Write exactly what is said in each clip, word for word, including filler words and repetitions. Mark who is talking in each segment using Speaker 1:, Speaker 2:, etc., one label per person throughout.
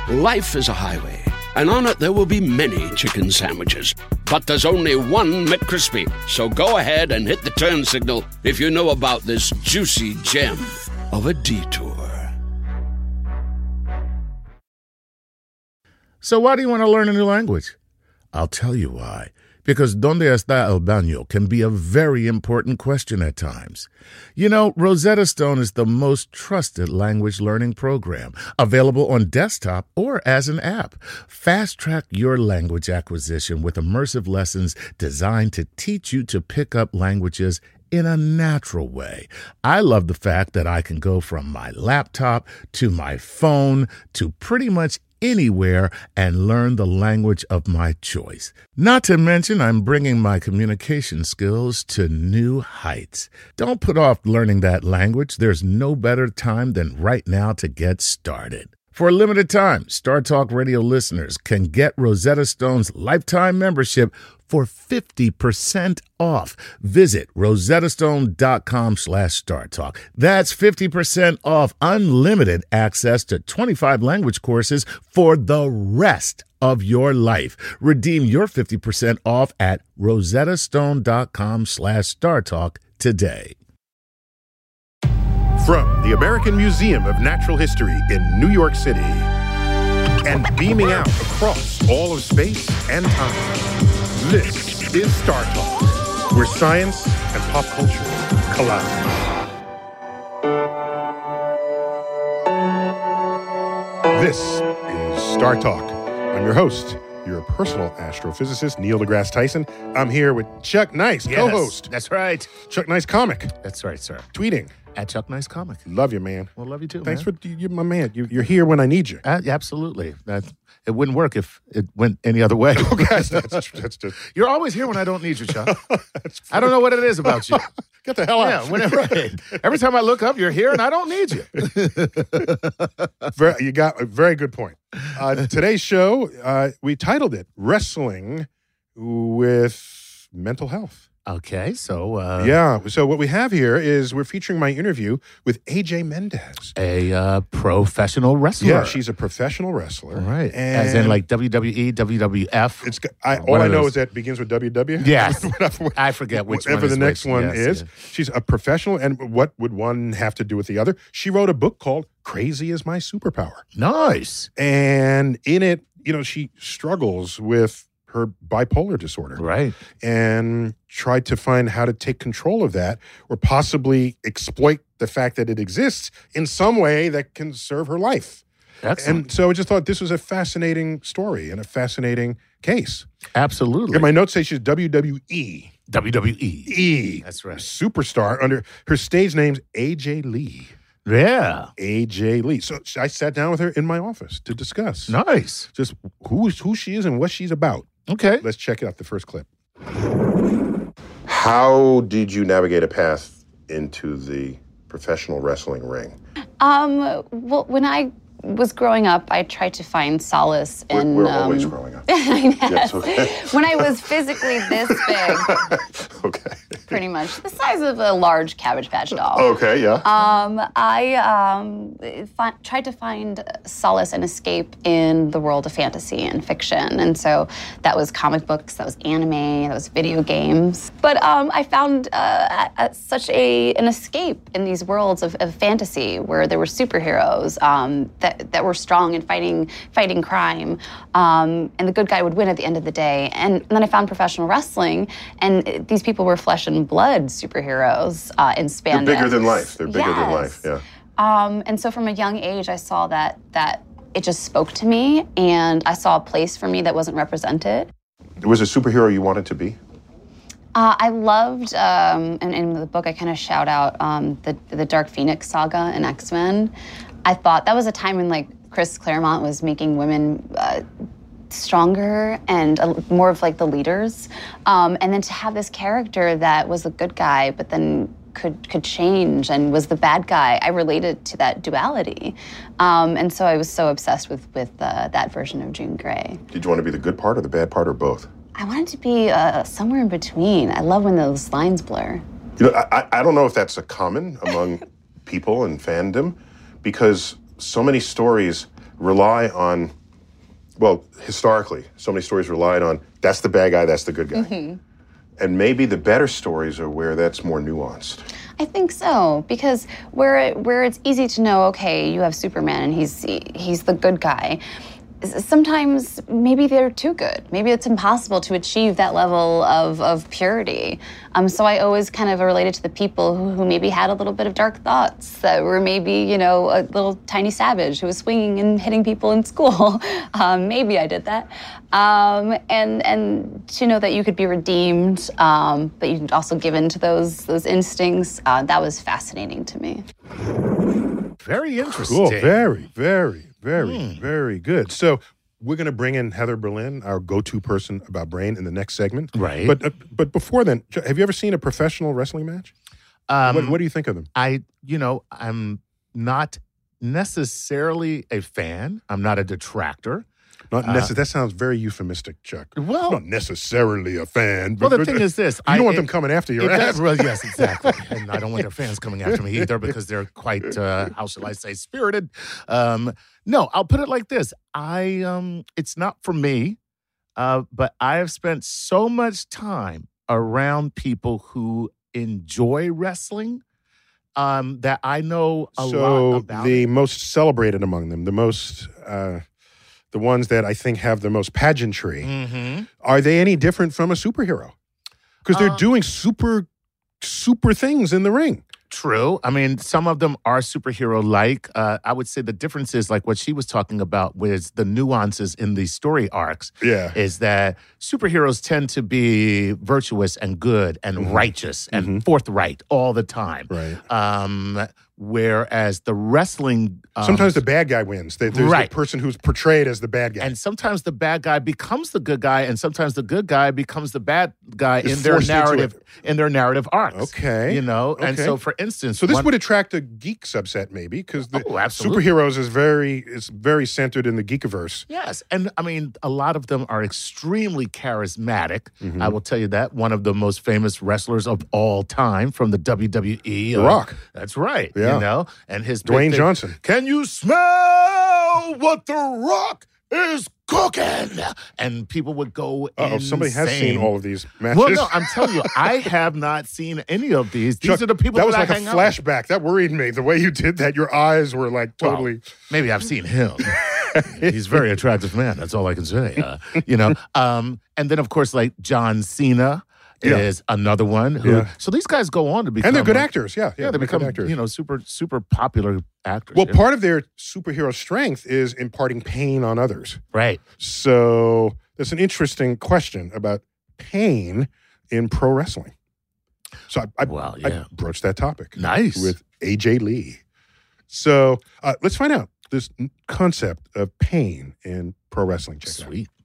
Speaker 1: Life is a highway, and on it there will be many chicken sandwiches. But there's only one McCrispy. So go ahead and hit the turn signal if you know about this juicy gem of a detour.
Speaker 2: So why do you want to learn a new language? I'll tell you why. Because ¿Dónde está el baño? Can be a very important question at times. You know, Rosetta Stone is the most trusted language learning program, available on desktop or as an app. Fast-track your language acquisition with immersive lessons designed to teach you to pick up languages in a natural way. I love the fact that I can go from my laptop to my phone to pretty much anywhere and learn the language of my choice. Not to mention, I'm bringing my communication skills to new heights. Don't put off learning that language. There's no better time than right now to get started. For a limited time, Star Talk Radio listeners can get Rosetta Stone's lifetime membership for fifty percent off. Visit rosettastone.com slash StarTalk. That's fifty percent off unlimited access to twenty-five language courses for the rest of your life. Redeem your fifty percent off at rosettastone.com slash StarTalk today.
Speaker 3: From the American Museum of Natural History in New York City and beaming out across all of space and time, this is Star Talk, where science and pop culture collide. This is Star Talk. I'm your host, your personal astrophysicist, Neil deGrasse Tyson. I'm here with Chuck Nice,
Speaker 2: Yes,
Speaker 3: co-host.
Speaker 2: That's right.
Speaker 3: Chuck Nice comic,
Speaker 2: That's right, sir.
Speaker 3: tweeting.
Speaker 2: At Chuck Nice Comic.
Speaker 3: Love you, man.
Speaker 2: Well, love you too,
Speaker 3: Thanks
Speaker 2: man.
Speaker 3: for, you, you're my man. You, you're here when I need you.
Speaker 2: Uh, absolutely. That it wouldn't work if it went any other way.
Speaker 3: Okay, that's, that's, that's just,
Speaker 2: You're always here when I don't need you, Chuck. I don't know what it is about you.
Speaker 3: get the hell out.
Speaker 2: Yeah, whenever, right. Every time I look up, you're here and I don't need you.
Speaker 3: Very, you got a very good point. Uh, today's show, uh, we titled it Wrestling with Mental Health.
Speaker 2: Okay, so... Uh,
Speaker 3: Yeah, so what we have here is we're featuring my interview with A J Mendez.
Speaker 2: A uh, professional wrestler.
Speaker 3: Yeah, she's a professional wrestler.
Speaker 2: Right.
Speaker 3: And
Speaker 2: As in like W W E, W W F.
Speaker 3: it's, I,
Speaker 2: One
Speaker 3: all I
Speaker 2: of
Speaker 3: know
Speaker 2: those.
Speaker 3: is that it begins with W W.
Speaker 2: Yes.
Speaker 3: Whatever,
Speaker 2: I forget which
Speaker 3: whatever
Speaker 2: one is
Speaker 3: the next
Speaker 2: which.
Speaker 3: one
Speaker 2: Yes,
Speaker 3: is.
Speaker 2: yes.
Speaker 3: She's a professional, and what would one have to do with the other? She wrote a book called Crazy is My Superpower.
Speaker 2: Nice.
Speaker 3: And in it, you know, she struggles with her bipolar disorder.
Speaker 2: Right.
Speaker 3: And tried to find how to take control of that or possibly exploit the fact that it exists in some way that can serve her life.
Speaker 2: Excellent.
Speaker 3: And so I just thought this was a fascinating story and a fascinating case.
Speaker 2: Absolutely.
Speaker 3: And my notes say she's W W E.
Speaker 2: W W E.
Speaker 3: E.
Speaker 2: That's right.
Speaker 3: Superstar under her stage name's A J Lee.
Speaker 2: Yeah.
Speaker 3: A J Lee. So I sat down with her in my office to discuss
Speaker 2: Nice.
Speaker 3: just who, who she is and what she's about.
Speaker 2: Okay.
Speaker 3: Let's check out the first clip. How did you navigate a path into the professional wrestling ring?
Speaker 4: Um, well, when I was growing up, I tried to find solace
Speaker 3: We're,
Speaker 4: in.
Speaker 3: we're
Speaker 4: um,
Speaker 3: always growing up.
Speaker 4: yes.
Speaker 3: Yes, okay.
Speaker 4: When I was physically this big,
Speaker 3: Okay.
Speaker 4: pretty much the size of a large Cabbage Patch doll.
Speaker 3: Okay, yeah.
Speaker 4: Um, I um, fi- tried to find solace and escape in the world of fantasy and fiction. And so that was comic books, that was anime, that was video games. But um, I found uh, at, at such a an escape in these worlds of, of fantasy where there were superheroes um, that, that were strong and fighting fighting crime. Um, and the good guy would win at the end of the day. And, and then I found professional wrestling, and these people were flesh and blood superheroes uh, in spandex.
Speaker 3: They're bigger than life. They're bigger than life,
Speaker 4: Yes.
Speaker 3: yeah.
Speaker 4: Um, and so from a young age, I saw that that it just spoke to me, and I saw a place for me that wasn't represented.
Speaker 3: Was a superhero you wanted to be?
Speaker 4: Uh, I loved, um, and in the book I kind of shout out um, the the Dark Phoenix saga in X-Men. I thought that was a time when like Chris Claremont was making women uh, stronger and uh, more of like the leaders, um, and then to have this character that was a good guy, but then could could change and was the bad guy. I related to that duality, um, and so I was so obsessed with with uh, that version of Jean Grey.
Speaker 3: Did you want to be the good part or the bad part or both?
Speaker 4: I wanted to be uh, somewhere in between. I love when those lines blur.
Speaker 3: You know, I, I don't know if that's a common among people in fandom, because so many stories rely on, well, historically, so many stories relied on, that's the bad guy, that's the good guy. Mm-hmm. And maybe the better stories are where that's more nuanced.
Speaker 4: I think so, because where where it's easy to know, okay, you have Superman and he's he's the good guy. Sometimes maybe they're too good. Maybe it's impossible to achieve that level of, of purity. Um, so I always kind of related to the people who, who maybe had a little bit of dark thoughts, that were maybe, you know, a little tiny savage who was swinging and hitting people in school. um, maybe I did that. Um, and and to know that you could be redeemed, um, but you could also give in to those, those instincts, uh, that was fascinating to me.
Speaker 2: Very interesting.
Speaker 3: Cool. Very, very, very,
Speaker 2: Mm.
Speaker 3: very good. So we're going to bring in Heather Berlin, our go-to person about Brain, in the next segment.
Speaker 2: Right.
Speaker 3: But uh, but before then, have you ever seen a professional wrestling match?
Speaker 2: Um,
Speaker 3: what, what do you think of them?
Speaker 2: I, you know, I'm not necessarily a fan. I'm not a detractor.
Speaker 3: Not necess- that sounds very euphemistic, Chuck.
Speaker 2: Well-
Speaker 3: not necessarily a fan.
Speaker 2: Well,
Speaker 3: But,
Speaker 2: the thing is this.
Speaker 3: you don't
Speaker 2: I-
Speaker 3: want
Speaker 2: it-
Speaker 3: them coming after your
Speaker 2: It
Speaker 3: ass.
Speaker 2: does- well, yes, exactly. And I don't want their fans coming after me either because they're quite, uh, how shall I say, spirited. Um, no, I'll put it like this. I, um, it's not for me, uh, but I have spent so much time around people who enjoy wrestling um, that I know a
Speaker 3: so
Speaker 2: lot about
Speaker 3: the
Speaker 2: it.
Speaker 3: most celebrated among them, the most, uh, the ones that I think have the most pageantry,
Speaker 2: Mm-hmm.
Speaker 3: are they any different from a superhero? Because they're
Speaker 2: Uh,
Speaker 3: doing super, super things in the ring.
Speaker 2: True. I mean, some of them are superhero-like. Uh, I would say the difference is like what she was talking about was the nuances in the story arcs.
Speaker 3: Yeah.
Speaker 2: Is that superheroes tend to be virtuous and good and
Speaker 3: Mhm.
Speaker 2: righteous and
Speaker 3: Mhm.
Speaker 2: forthright all the time.
Speaker 3: Right.
Speaker 2: Um, whereas the wrestling... Um,
Speaker 3: Sometimes the bad guy wins. They- There's
Speaker 2: Right.
Speaker 3: the person who's portrayed as the bad guy.
Speaker 2: And sometimes the bad guy becomes the good guy, and sometimes the good guy becomes the bad guy
Speaker 3: Is
Speaker 2: in their
Speaker 3: forced into
Speaker 2: narrative, in their narrative arcs.
Speaker 3: Okay.
Speaker 2: You know? And
Speaker 3: Okay.
Speaker 2: so, for instance...
Speaker 3: So this
Speaker 2: one-
Speaker 3: would attract a geek subset, maybe, because the
Speaker 2: Oh, absolutely.
Speaker 3: superheroes is very is very centered in the geekiverse.
Speaker 2: Yes, and I mean, a lot of them are extremely charismatic.
Speaker 3: Mm-hmm.
Speaker 2: I will tell you that. One of the most famous wrestlers of all time from the W W E.
Speaker 3: The
Speaker 2: uh,
Speaker 3: Rock.
Speaker 2: That's right.
Speaker 3: Yeah.
Speaker 2: You know, and his big
Speaker 3: Dwayne
Speaker 2: thing,
Speaker 3: Johnson.
Speaker 2: Can you smell what the Rock is cooking? And people would go
Speaker 3: Uh-oh, somebody has
Speaker 2: insane.
Speaker 3: seen all of these matches.
Speaker 2: Well, no, I'm telling you, I have not seen any of these. These
Speaker 3: Chuck,
Speaker 2: are the people
Speaker 3: that was
Speaker 2: that
Speaker 3: like
Speaker 2: I
Speaker 3: a
Speaker 2: hang out with.
Speaker 3: flashback. That worried me. The way you did that, your eyes were like
Speaker 2: Well,
Speaker 3: totally.
Speaker 2: maybe I've seen him. He's a very attractive man. That's all I can say. Uh, you know, um, and then of course, like John Cena
Speaker 3: Yeah.
Speaker 2: is another one. Who,
Speaker 3: Yeah.
Speaker 2: So these guys go on to become,
Speaker 3: And they're good
Speaker 2: like,
Speaker 3: actors. Yeah,
Speaker 2: Yeah, they
Speaker 3: they're good
Speaker 2: become
Speaker 3: actors.
Speaker 2: you know super super popular actors.
Speaker 3: Well,
Speaker 2: yeah.
Speaker 3: part of their superhero strength is imparting pain on others.
Speaker 2: right.
Speaker 3: So there's an interesting question about pain in pro wrestling. So I, I,
Speaker 2: Well,
Speaker 3: I
Speaker 2: yeah.
Speaker 3: broached that topic
Speaker 2: Nice.
Speaker 3: with A J Lee. So uh, let's find out this n- concept of pain in pro wrestling. Check it out.
Speaker 2: Sweet.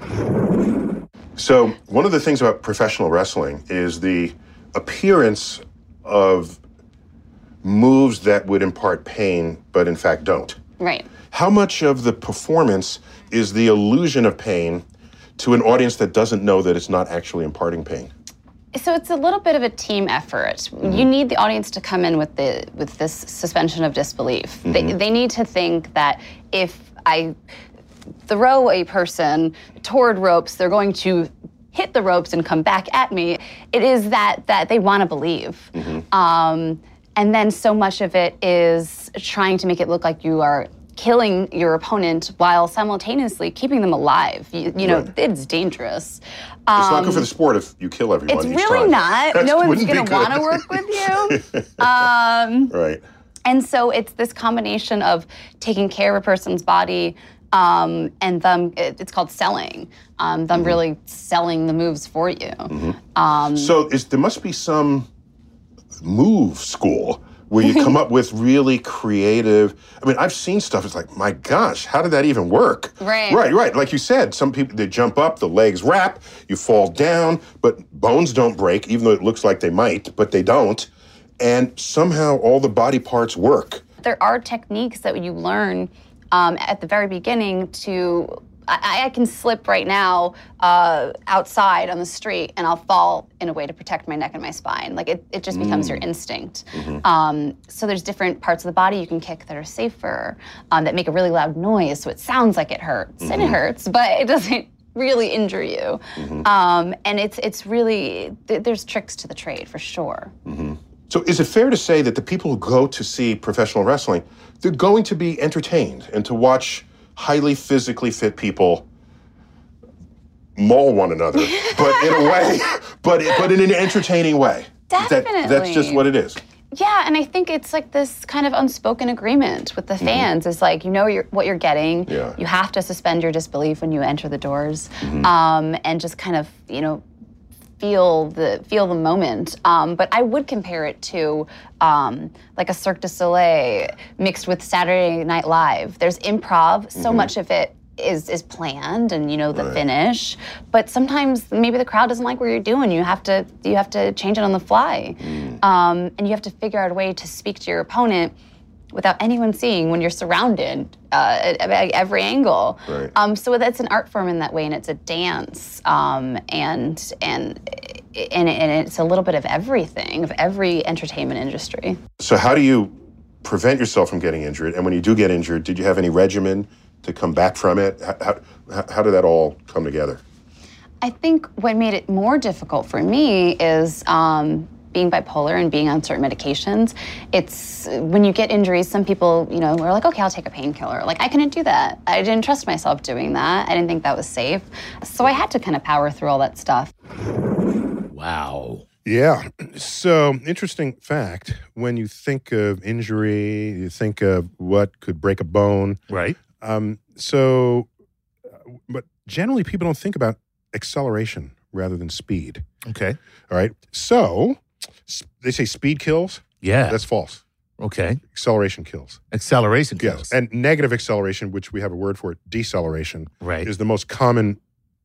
Speaker 3: So one of the things about professional wrestling is the appearance of moves that would impart pain, but in fact don't.
Speaker 4: Right.
Speaker 3: How much of the performance is the illusion of pain to an audience that doesn't know that it's not actually imparting pain?
Speaker 4: So it's a little bit of a team effort. You need the audience to come in with the with this suspension of disbelief. They, they need to think that if I throw a person toward ropes, they're going to hit the ropes and come back at me. It is that that they want to believe. Um, and then so much of it is trying to make it look like you are killing your opponent while simultaneously keeping them alive. You, you know,
Speaker 3: Right.
Speaker 4: it's dangerous.
Speaker 3: It's not
Speaker 4: Um,
Speaker 3: good for the sport if you kill everyone
Speaker 4: It's
Speaker 3: each
Speaker 4: really
Speaker 3: time.
Speaker 4: not.
Speaker 3: That
Speaker 4: No one's
Speaker 3: wouldn't be
Speaker 4: going to
Speaker 3: good.
Speaker 4: want to work with you. Um,
Speaker 3: Right.
Speaker 4: and so it's this combination of taking care of a person's body um, and them, it, it's called selling, um, them really selling the moves for you. Um,
Speaker 3: So is, there must be some move school where you come up with really creative. I mean, I've seen stuff. It's like, my gosh, how did that even work?
Speaker 4: Right.
Speaker 3: Right, right. Like you said, some people, they jump up, the legs wrap, you fall down, but bones don't break, even though it looks like they might, but they don't. And somehow all the body parts work.
Speaker 4: there are techniques that you learn um, at the very beginning to I, I can slip right now uh, outside on the street and I'll fall in a way to protect my neck and my spine. Like it, it just becomes mm. your instinct. Mm-hmm. Um, so there's different parts of the body you can kick that are safer, um, that make a really loud noise, so it sounds like it hurts. Mm-hmm. And it hurts, but it doesn't really injure you. Mm-hmm. Um, and it's it's really, th- there's tricks to the trade for sure.
Speaker 3: Mm-hmm. So is it fair to say that the people who go to see professional wrestling, they're going to be entertained and to watch highly physically fit people maul one another, but in a way, but but in an entertaining way?
Speaker 4: Definitely.
Speaker 3: That, that's just what it is.
Speaker 4: Yeah, and I think it's like this kind of unspoken agreement with the fans. Mm-hmm. It's like, you know you're, what you're getting.
Speaker 3: Yeah.
Speaker 4: You have to suspend your disbelief when you enter the doors,
Speaker 3: mm-hmm.
Speaker 4: um, and just kind of, you know, feel the feel the moment. Um, but I would compare it to um, like a Cirque du Soleil mixed with Saturday Night Live. There's improv. So
Speaker 3: mm-hmm.
Speaker 4: much of it is is planned, and you know the
Speaker 3: right.
Speaker 4: finish. But sometimes maybe the crowd doesn't like what you're doing. You have to you have to change it on the fly, mm. um, and you have to figure out a way to speak to your opponent without anyone seeing when you're surrounded uh, at, at every angle.
Speaker 3: Right.
Speaker 4: Um, so that's an art form in that way, and it's a dance, um, and and and and it's a little bit of everything, of every entertainment industry.
Speaker 3: So how do you prevent yourself from getting injured? And when you do get injured, did you have any regimen to come back from it? How, how, how did that all come together?
Speaker 4: I think what made it more difficult for me is um, being bipolar and being on certain medications. It's when you get injuries, some people, you know, are like, okay, I'll take a painkiller. Like, I couldn't do that. I didn't trust myself doing that. I didn't think that was safe. So I had to kind of power through all that stuff.
Speaker 1: Wow.
Speaker 3: Yeah. So, interesting fact, when you think of injury, you think of what could break a bone.
Speaker 2: Right.
Speaker 3: Um, so, but generally people don't think about acceleration rather than speed.
Speaker 2: Okay.
Speaker 3: All right. So, they say speed kills.
Speaker 2: Yeah.
Speaker 3: That's false.
Speaker 2: Okay.
Speaker 3: Acceleration kills.
Speaker 2: Acceleration kills.
Speaker 3: Yes. And negative acceleration, which we have a word for it, deceleration,
Speaker 2: right.
Speaker 3: is the most common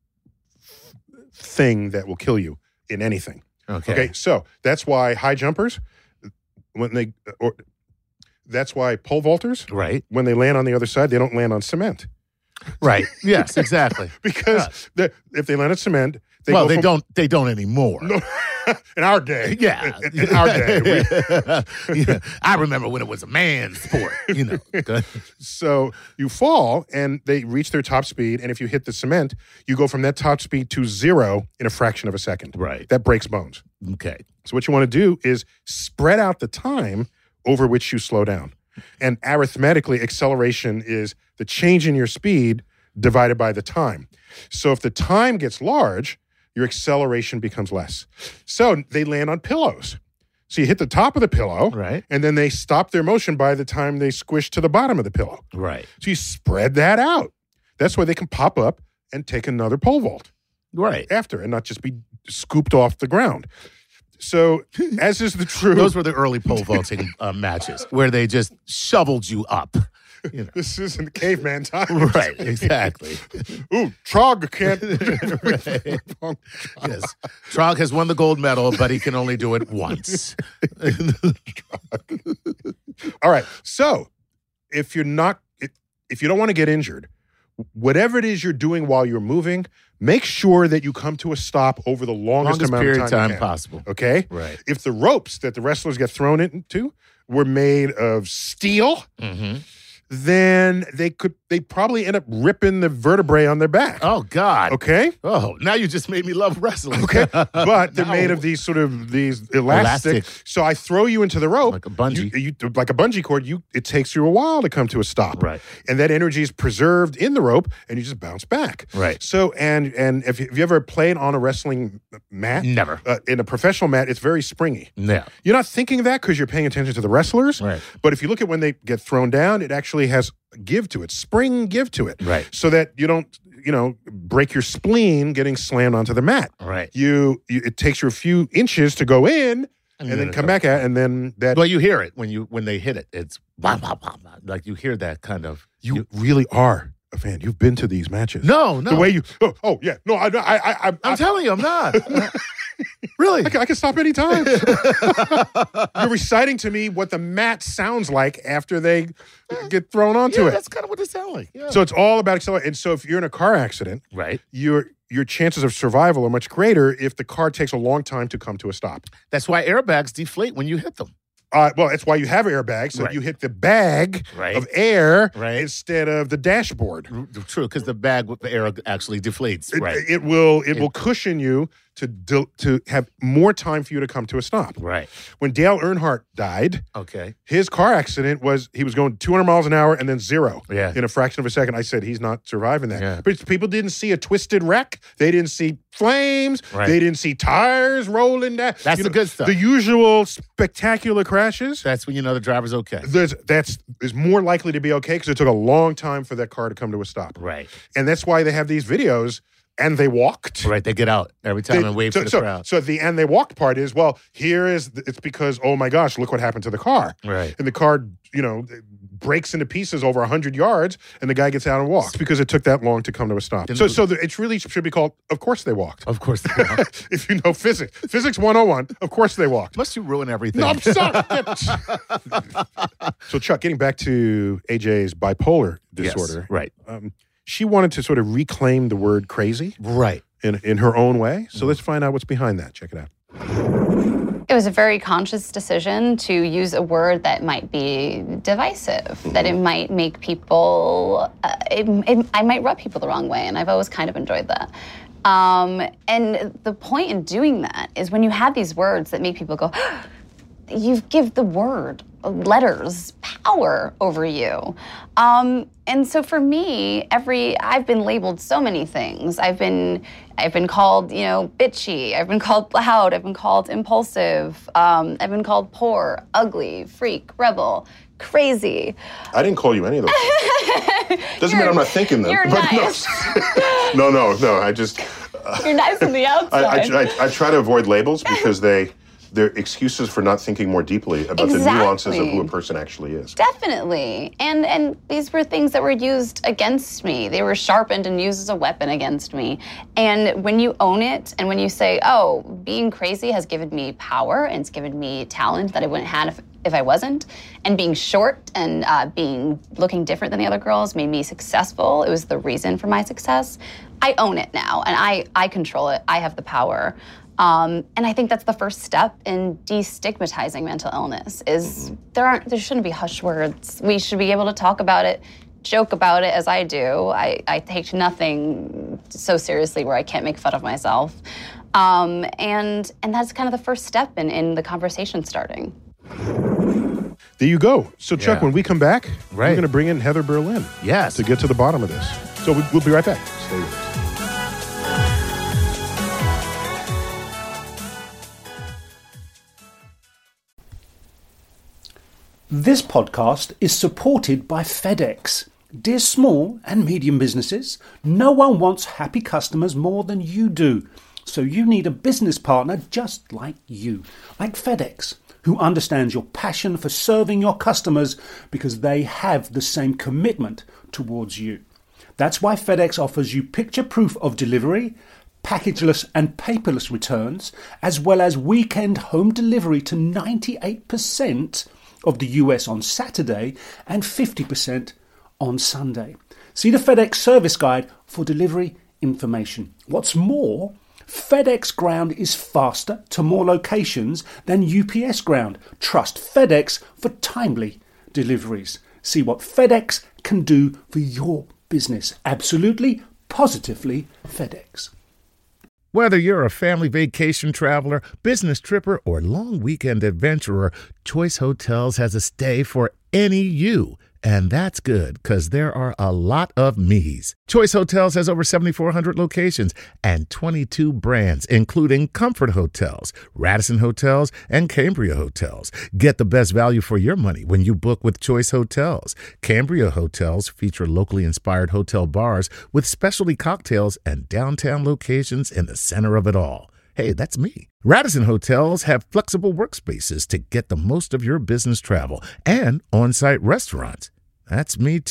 Speaker 3: thing that will kill you in anything.
Speaker 2: Okay.
Speaker 3: Okay. So, that's why high jumpers, when they, or that's why pole vaulters,
Speaker 2: right,
Speaker 3: when they land on the other side, they don't land on cement.
Speaker 2: Right. Yes, exactly.
Speaker 3: Because yeah. if they land on cement, they
Speaker 2: well,
Speaker 3: go
Speaker 2: they
Speaker 3: from,
Speaker 2: don't. They don't anymore.
Speaker 3: No, in our day,
Speaker 2: yeah,
Speaker 3: in, in our day, we,
Speaker 2: yeah. I remember when it was a man's sport. You know.
Speaker 3: So you fall, and they reach their top speed, and if you hit the cement, you go from that top speed to zero in a fraction of a second.
Speaker 2: Right.
Speaker 3: That breaks bones.
Speaker 2: Okay.
Speaker 3: So what you want to do is spread out the time over which you slow down. And arithmetically, acceleration is the change in your speed divided by the time. So if the time gets large, your acceleration becomes less. So they land on pillows. So you hit the top of the pillow,
Speaker 2: right,
Speaker 3: and then they stop their motion by the time they squish to the bottom of the pillow.
Speaker 2: Right.
Speaker 3: So you spread that out. That's why they can pop up and take another pole vault.
Speaker 2: Right.
Speaker 3: After, and not just be scooped off the ground. So, as is the truth.
Speaker 2: Those were the early pole vaulting uh, matches where they just shoveled you up. You know.
Speaker 3: This isn't caveman time.
Speaker 2: Right, exactly.
Speaker 3: Ooh, Trog can't.
Speaker 2: Right. Yes. Trog has won the gold medal, but he can only do it once.
Speaker 3: All right. So, if you're not, if, if you don't want to get injured, whatever it is you're doing while you're moving, make sure that you come to a stop over the longest,
Speaker 2: longest
Speaker 3: amount
Speaker 2: period
Speaker 3: of time,
Speaker 2: time
Speaker 3: you can.
Speaker 2: possible.
Speaker 3: Okay?
Speaker 2: Right.
Speaker 3: If the ropes that the wrestlers get thrown into were made of steel,
Speaker 2: mm-hmm.
Speaker 3: then they could they probably end up ripping the vertebrae on their back.
Speaker 2: Oh, God.
Speaker 3: Okay?
Speaker 2: Oh, now you just made me love wrestling.
Speaker 3: Okay. But they're
Speaker 2: No.
Speaker 3: made of these sort of these elastic.
Speaker 2: Elastic.
Speaker 3: So I throw you into the rope.
Speaker 2: Like a bungee.
Speaker 3: You, you, like a bungee cord, you it takes you a while to come to a stop.
Speaker 2: Right.
Speaker 3: And that energy is preserved in the rope and you just bounce back.
Speaker 2: Right.
Speaker 3: So, and and if you, have you ever played on a wrestling mat?
Speaker 2: Never.
Speaker 3: Uh, in a professional mat, it's very springy.
Speaker 2: Yeah.
Speaker 3: You're not thinking of that because you're paying attention to the wrestlers.
Speaker 2: Right.
Speaker 3: But if you look at when they get thrown down, it actually has give to it, spring give to it.
Speaker 2: Right.
Speaker 3: So that you don't, you know, break your spleen getting slammed onto the mat.
Speaker 2: Right.
Speaker 3: You, you it takes you a few inches to go in and, and then come back out, and then that.
Speaker 2: Well, you hear it when you when they hit it. It's blah, blah, blah, blah. Like you hear that kind of.
Speaker 3: You, you really are a fan. You've been to these matches.
Speaker 2: No, no.
Speaker 3: The way you. Oh, oh yeah. No, I, I, I, I
Speaker 2: I'm
Speaker 3: I,
Speaker 2: telling you, I'm not. Really?
Speaker 3: I can, I can stop any time. You're reciting to me what the mat sounds like after they get thrown onto
Speaker 2: Yeah,
Speaker 3: it.
Speaker 2: that's kind of what it sounds like. Yeah.
Speaker 3: So it's all about acceleration. And so if you're in a car accident,
Speaker 2: right.
Speaker 3: your your chances of survival are much greater if the car takes a long time to come to a stop.
Speaker 2: That's why airbags deflate when you hit them.
Speaker 3: Uh, well, that's why you have airbags, so
Speaker 2: Right.
Speaker 3: you hit the bag
Speaker 2: Right.
Speaker 3: of air
Speaker 2: Right.
Speaker 3: instead of the dashboard.
Speaker 2: True, because the bag with the air actually deflates.
Speaker 3: It,
Speaker 2: right.
Speaker 3: it will it,
Speaker 2: It-
Speaker 3: will cushion you to do, to have more time for you to come to a stop.
Speaker 2: right.
Speaker 3: When Dale Earnhardt died,
Speaker 2: Okay.
Speaker 3: his car accident was he was going two hundred miles an hour and then zero
Speaker 2: Yeah.
Speaker 3: in a fraction of a second. I said he's not surviving that.
Speaker 2: Yeah.
Speaker 3: But people didn't see a twisted wreck. They didn't see flames.
Speaker 2: Right.
Speaker 3: They didn't see tires rolling down.
Speaker 2: That's
Speaker 3: You
Speaker 2: the
Speaker 3: know,
Speaker 2: good stuff.
Speaker 3: The usual spectacular crashes.
Speaker 2: That's when you know the driver's okay.
Speaker 3: There's, that's is more likely to be okay because it took a long time for that car to come to a stop.
Speaker 2: Right.
Speaker 3: And that's why they have these videos and they walked.
Speaker 2: Right. They get out every time
Speaker 3: They-
Speaker 2: and wave
Speaker 3: so,
Speaker 2: for the
Speaker 3: so,
Speaker 2: crowd.
Speaker 3: So at the end, they walked part is, well, here is, it's because, oh my gosh, look what happened to the car.
Speaker 2: Right.
Speaker 3: And the car, you know, breaks into pieces over one hundred yards and the guy gets out and walks because it took that long to come to a stop.
Speaker 2: Didn't
Speaker 3: So
Speaker 2: it-
Speaker 3: so the, it really should be called, of course they walked.
Speaker 2: Of course they walk.
Speaker 3: If you know physics. Physics one oh one, of course they walked.
Speaker 2: Must you ruin everything?
Speaker 3: No, I'm sorry. So Chuck, getting back to A J's bipolar
Speaker 2: Yes,
Speaker 3: disorder.
Speaker 2: right.
Speaker 3: Um, she wanted to sort of reclaim the word crazy
Speaker 2: Right.
Speaker 3: in, in her own way. So let's find out what's behind that. Check it out.
Speaker 4: It was a very conscious decision to use a word that might be divisive, that it might make people, uh, it, it, I might rub people the wrong way, and I've always kind of enjoyed that. Um, and the point in doing that is when you have these words that make people go, you give the word, letters, power over you. Um, and so for me, every I've been labeled so many things. I've been I've been called, you know, bitchy. I've been called loud. I've been called impulsive. Um, I've been called poor, ugly, freak, rebel, crazy.
Speaker 3: I didn't call you any of those. Doesn't mean I'm not thinking them.
Speaker 4: You're
Speaker 3: but
Speaker 4: nice.
Speaker 3: No, no, no, no. I just
Speaker 4: You're nice on the outside.
Speaker 3: I, I, I, I try to avoid labels because they they're excuses for not thinking more deeply about the nuances of
Speaker 4: Exactly.
Speaker 3: who a person actually is.
Speaker 4: Definitely. And and these were things that were used against me. They were sharpened and used as a weapon against me. And when you own it and when you say, oh, being crazy has given me power and it's given me talent that I wouldn't have if, if I wasn't, and being short and uh, being looking different than the other girls made me successful. It was the reason for my success. I own it now and I, I control it. I have the power. Um, and I think that's the first step in destigmatizing mental illness is mm-hmm. there aren't, there shouldn't be hush words. We should be able to talk about it, joke about it as I do. I, I take nothing so seriously where I can't make fun of myself. Um, and and that's kind of the first step in, in the conversation starting.
Speaker 3: There you go. So Chuck,
Speaker 2: Yeah.
Speaker 3: when we come back,
Speaker 2: Right.
Speaker 3: we're going to bring in Heather Berlin
Speaker 2: Yes.
Speaker 3: to get to the bottom of this. So we, we'll be right back. Stay with us.
Speaker 5: This podcast is supported by FedEx. Dear small and medium businesses, no one wants happy customers more than you do. So you need a business partner just like you, like FedEx, who understands your passion for serving your customers because they have the same commitment towards you. That's why FedEx offers you picture proof of delivery, packageless and paperless returns, as well as weekend home delivery to ninety-eight percent of the U S on Saturday and fifty percent on Sunday. See the FedEx service guide for delivery information. What's more, FedEx Ground is faster to more locations than U P S Ground. Trust FedEx for timely deliveries. See what FedEx can do for your business. Absolutely, positively FedEx.
Speaker 2: Whether you're a family vacation traveler, business tripper, or long weekend adventurer, Choice Hotels has a stay for any you. And that's good, because there are a lot of me's. Choice Hotels has over seventy-four hundred locations and twenty-two brands, including Comfort Hotels, Radisson Hotels, and Cambria Hotels. Get the best value for your money when you book with Choice Hotels. Cambria Hotels feature locally inspired hotel bars with specialty cocktails and downtown locations in the center of it all. Hey, that's me. Radisson Hotels have flexible workspaces to get the most of your business travel and on-site restaurants. That's me too.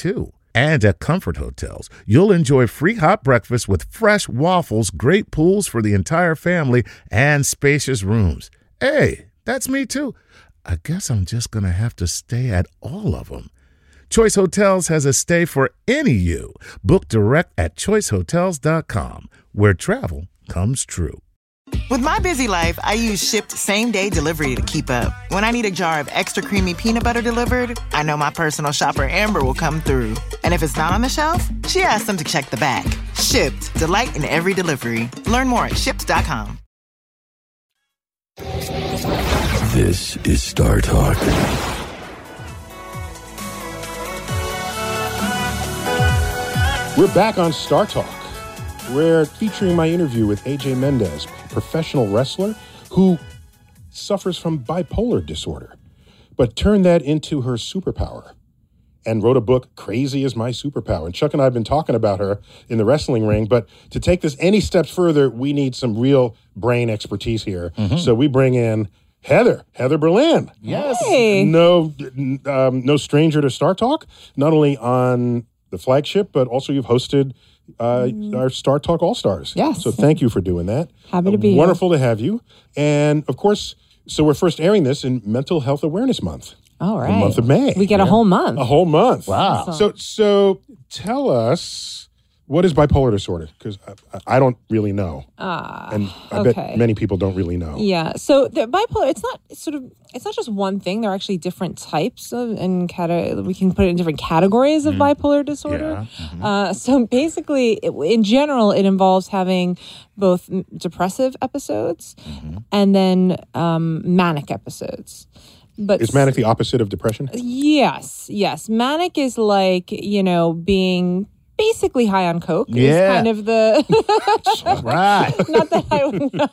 Speaker 2: And at Comfort Hotels, you'll enjoy free hot breakfast with fresh waffles, great pools for the entire family, and spacious rooms. Hey, that's me too. I guess I'm just going to have to stay at all of them. Choice Hotels has a stay for any you. Book direct at choice hotels dot com, where travel comes true.
Speaker 6: With my busy life, I use Shipt same-day delivery to keep up. When I need a jar of extra creamy peanut butter delivered, I know my personal shopper Amber will come through. And if it's not on the shelf, she asks them to check the back. Shipt, delight in every delivery. Learn more at shipt dot com.
Speaker 7: This is Star Talk.
Speaker 3: We're back on Star Talk. We're featuring my interview with A J Mendez, professional wrestler who suffers from bipolar disorder, but turned that into her superpower and wrote a book, Crazy is My Superpower. And Chuck and I have been talking about her in the wrestling ring, but to take this any steps further, we need some real brain expertise here. Mm-hmm. So we bring in Heather, Heather Berlin.
Speaker 8: Yes.
Speaker 3: Hey. No, um, no stranger to Star Talk, not only on the flagship, but also you've hosted Uh, mm. our Star Talk All-Stars.
Speaker 8: Yes.
Speaker 3: So thank you for doing that.
Speaker 8: Happy to be
Speaker 3: uh,
Speaker 8: here.
Speaker 3: Wonderful to have you. And of course, so we're first airing this in Mental Health Awareness Month.
Speaker 8: All right.
Speaker 3: The month of May.
Speaker 8: We get yeah. a whole month.
Speaker 3: A whole month.
Speaker 2: Wow.
Speaker 8: Awesome.
Speaker 3: So, so tell us, what is bipolar disorder? Because I, I don't really know.
Speaker 8: Ah,
Speaker 3: and I
Speaker 8: okay.
Speaker 3: bet many people don't really know.
Speaker 8: Yeah. So the bipolar, it's not sort of, it's not just one thing. There are actually different types of, and cata- we can put it in different categories of mm. bipolar disorder. Yeah. Mm-hmm. Uh, so basically, it, in general, it involves having both depressive episodes mm-hmm. and then um, manic episodes. But
Speaker 3: is manic the opposite of depression?
Speaker 8: Yes. Yes. Manic is like, you know, being basically high on coke.
Speaker 2: Yeah.
Speaker 8: Is kind of the
Speaker 2: right.
Speaker 8: Not that I would know.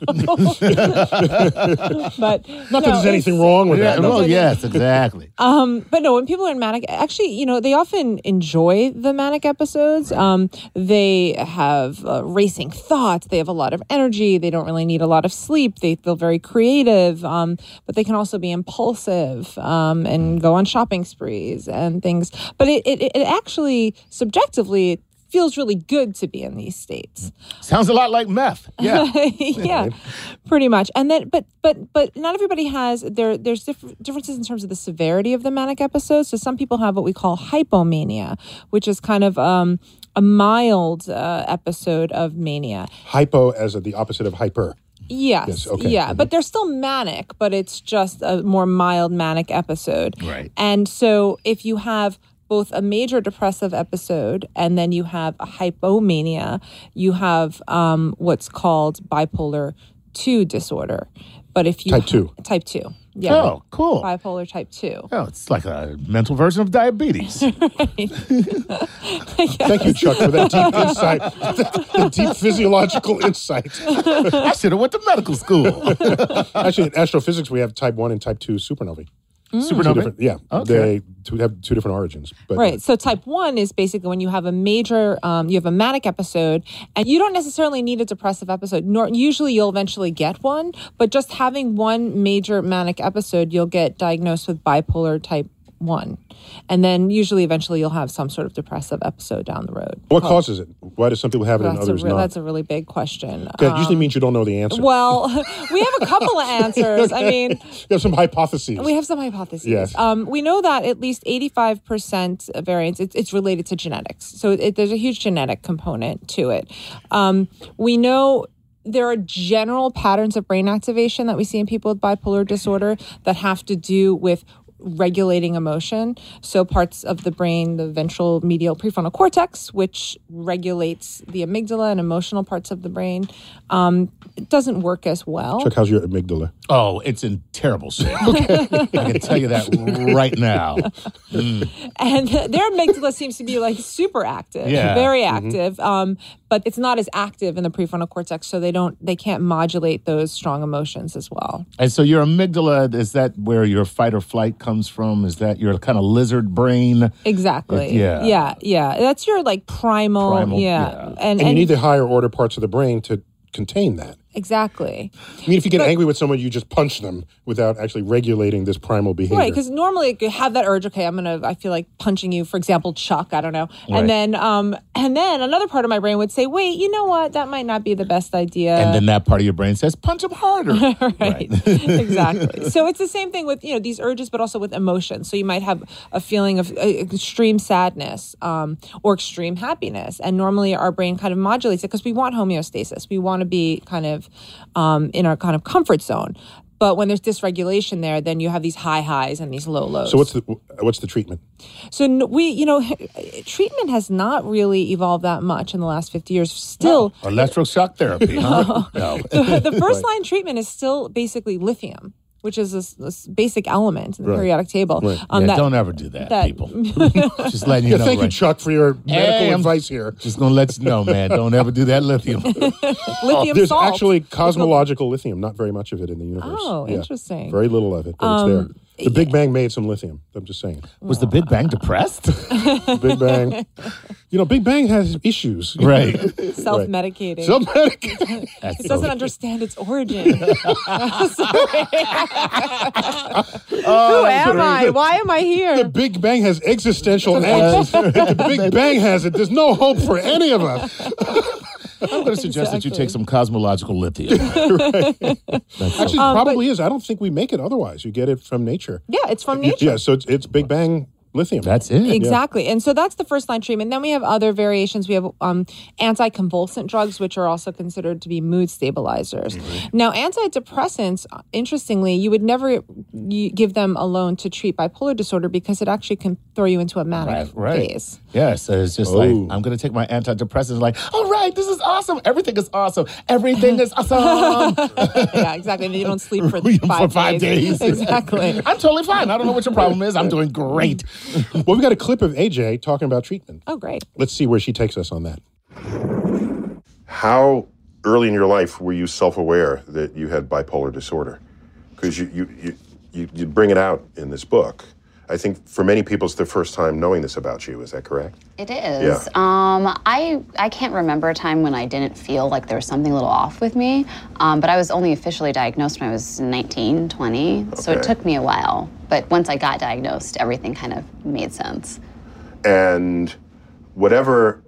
Speaker 8: But
Speaker 3: not
Speaker 8: no,
Speaker 3: that there's anything wrong with
Speaker 2: yeah,
Speaker 3: that. No.
Speaker 2: Well, yes, exactly.
Speaker 8: Um, but no, when people are in manic, actually, you know, they often enjoy the manic episodes. Um, they have uh, racing thoughts. They have a lot of energy. They don't really need a lot of sleep. They feel very creative. Um, but they can also be impulsive um, and go on shopping sprees and things. But it, it, it actually subjectively feels really good to be in these states.
Speaker 2: Sounds a lot like meth. Yeah.
Speaker 8: Yeah, pretty much. And then, but but but not everybody has, there. there's diff- differences in terms of the severity of the manic episodes. So some people have what we call hypomania, which is kind of um, a mild uh, episode of mania.
Speaker 3: Hypo as a, the opposite of hyper.
Speaker 8: Yes,
Speaker 3: yes okay.
Speaker 8: yeah,
Speaker 3: mm-hmm.
Speaker 8: but they're still manic, but it's just a more mild manic episode.
Speaker 2: Right.
Speaker 8: And so if you have both a major depressive episode and then you have a hypomania, you have um, what's called bipolar two disorder. But if you
Speaker 3: type two,
Speaker 8: ha- type two, yeah,
Speaker 2: oh, cool,
Speaker 8: bipolar type two.
Speaker 2: Oh, it's like a mental version of diabetes.
Speaker 8: Yes.
Speaker 3: Thank you, Chuck, for that deep insight, the deep physiological insight.
Speaker 2: I should have went to medical school.
Speaker 3: Actually, in astrophysics, we have type one and type two supernovae.
Speaker 8: Mm.
Speaker 3: Supernovae? Yeah.
Speaker 2: Okay.
Speaker 3: They two have two different origins. But
Speaker 8: right. So type one is basically when you have a major, um, you have a manic episode, and you don't necessarily need a depressive episode. Nor usually you'll eventually get one, but just having one major manic episode, you'll get diagnosed with bipolar type one. And then usually eventually you'll have some sort of depressive episode down the road.
Speaker 3: What oh. causes it? Why do some people have it and
Speaker 8: that's
Speaker 3: others
Speaker 8: a re-
Speaker 3: not?
Speaker 8: That's a really big question.
Speaker 3: That
Speaker 8: um,
Speaker 3: usually means you don't know the answer.
Speaker 8: Well, we have a couple of answers. I mean,
Speaker 3: you have some hypotheses.
Speaker 8: We have some hypotheses.
Speaker 3: Yes.
Speaker 8: Um, we know that at least eighty-five percent variance, it's, it's related to genetics. So it, there's a huge genetic component to it. Um, we know there are general patterns of brain activation that we see in people with bipolar disorder that have to do with regulating emotion. So parts of the brain, the ventral medial prefrontal cortex, which regulates the amygdala and emotional parts of the brain, um, it doesn't work as well.
Speaker 3: Chuck, how's your amygdala?
Speaker 2: Oh, it's in terrible shape. I can tell you that right now. Mm.
Speaker 8: And their amygdala seems to be like super active,
Speaker 2: yeah.
Speaker 8: very active, mm-hmm. um, but it's not as active in the prefrontal cortex, so they don't, they can't modulate those strong emotions as well.
Speaker 2: And so your amygdala, is that where your fight or flight comes from? Is that your kind of lizard brain?
Speaker 8: Exactly.
Speaker 2: It, yeah.
Speaker 8: Yeah, yeah. That's your like primal,
Speaker 2: primal
Speaker 8: yeah.
Speaker 2: yeah.
Speaker 8: And,
Speaker 3: and,
Speaker 8: and
Speaker 3: you need the higher order parts of the brain to contain that.
Speaker 8: Exactly.
Speaker 3: I mean, if you get
Speaker 8: But-
Speaker 3: angry with someone, you just punch them without actually regulating this primal behavior.
Speaker 8: Right, because normally you have that urge. Okay, I'm gonna. I feel like punching you. For example, Chuck. I don't know.
Speaker 2: Right.
Speaker 8: And then, um, and then another part of my brain would say, "Wait, you know what? That might not be the best idea."
Speaker 2: And then that part of your brain says, punch him harder.
Speaker 8: right. Exactly. So it's the same thing with, you know, these urges, but also with emotions. So you might have a feeling of uh, extreme sadness um, or extreme happiness. And normally our brain kind of modulates it because we want homeostasis. We want to be kind of um, in our kind of comfort zone. But when there's dysregulation there, then you have these high highs and these low lows.
Speaker 3: So what's the what's the treatment?
Speaker 8: So n- we, you know, treatment has not really evolved that much in the last fifty years. Still,
Speaker 2: No. Electroshock therapy. Huh? No.
Speaker 8: the, the first line treatment is still basically lithium, which is this, this basic element in the
Speaker 3: Right.
Speaker 8: periodic table.
Speaker 3: Right.
Speaker 8: Um,
Speaker 2: Yeah,
Speaker 8: that,
Speaker 2: don't ever do that,
Speaker 8: that-
Speaker 2: people. Just letting you
Speaker 3: Yeah,
Speaker 2: know.
Speaker 3: thank you,
Speaker 2: right?
Speaker 3: Chuck, for your medical
Speaker 2: Hey, I'm
Speaker 3: advice here.
Speaker 2: Just going to let you know, man. Don't ever do that lithium.
Speaker 8: lithium
Speaker 3: There's
Speaker 8: salt.
Speaker 3: actually cosmological lithium, not very much of it in the universe.
Speaker 8: Oh,
Speaker 3: Yeah.
Speaker 8: interesting.
Speaker 3: Very little of it, but
Speaker 8: Um,
Speaker 3: it's there. The Big Bang made some lithium. I'm just saying.
Speaker 2: Was the Big Bang depressed?
Speaker 3: Big Bang. You know, Big Bang has issues.
Speaker 2: Right.
Speaker 8: Self-medicating.
Speaker 3: Self-medicating.
Speaker 2: That's
Speaker 8: it doesn't
Speaker 2: so-
Speaker 8: understand its origin. Who
Speaker 2: Oh,
Speaker 8: am I? Why am I
Speaker 3: The
Speaker 8: here?
Speaker 3: Big Bang has existential angst. If the Big Bang has it, there's no hope for any of us.
Speaker 2: I'm going to suggest that you
Speaker 8: Exactly.
Speaker 2: take some cosmological lithium. That's
Speaker 3: Actually,
Speaker 2: so-
Speaker 8: Um,
Speaker 3: probably is. I don't think we make it otherwise. You get it from nature.
Speaker 8: Yeah, it's from nature.
Speaker 3: Yeah, so it's, it's Big Bang lithium.
Speaker 2: That's it.
Speaker 8: Exactly. And so that's the first line treatment. Then we have other variations. We have um, anticonvulsant drugs, which are also considered to be mood stabilizers.
Speaker 2: Mm-hmm.
Speaker 8: Now, antidepressants, interestingly, you would never you give them alone to treat bipolar disorder because it actually can throw you into a manic
Speaker 2: Right, right.
Speaker 8: phase.
Speaker 2: Yes, so it's just
Speaker 3: Oh.
Speaker 2: like, I'm going to take my antidepressants, like, all right, this is awesome. Everything is awesome. Everything is awesome.
Speaker 8: Yeah, exactly. And you don't sleep for
Speaker 2: For
Speaker 8: five,
Speaker 2: five days.
Speaker 8: Exactly.
Speaker 2: I'm totally fine. I don't know what your problem is. I'm doing great.
Speaker 3: Well, we got a clip of A J talking about treatment.
Speaker 8: Oh, great.
Speaker 3: Let's see where she takes us on that.
Speaker 9: How early in your life were you self-aware that you had bipolar disorder? Because you, you, you, you, you bring it out in this book. I think for many people, it's their first time knowing this about you. Is that correct?
Speaker 4: It is. Um, I I can't remember a time when I didn't feel like there was something a little off with me, um, but I was only officially diagnosed when I was nineteen, twenty, so it
Speaker 9: Okay.
Speaker 4: took me a while. But once I got diagnosed, everything kind of made sense.
Speaker 9: And whatever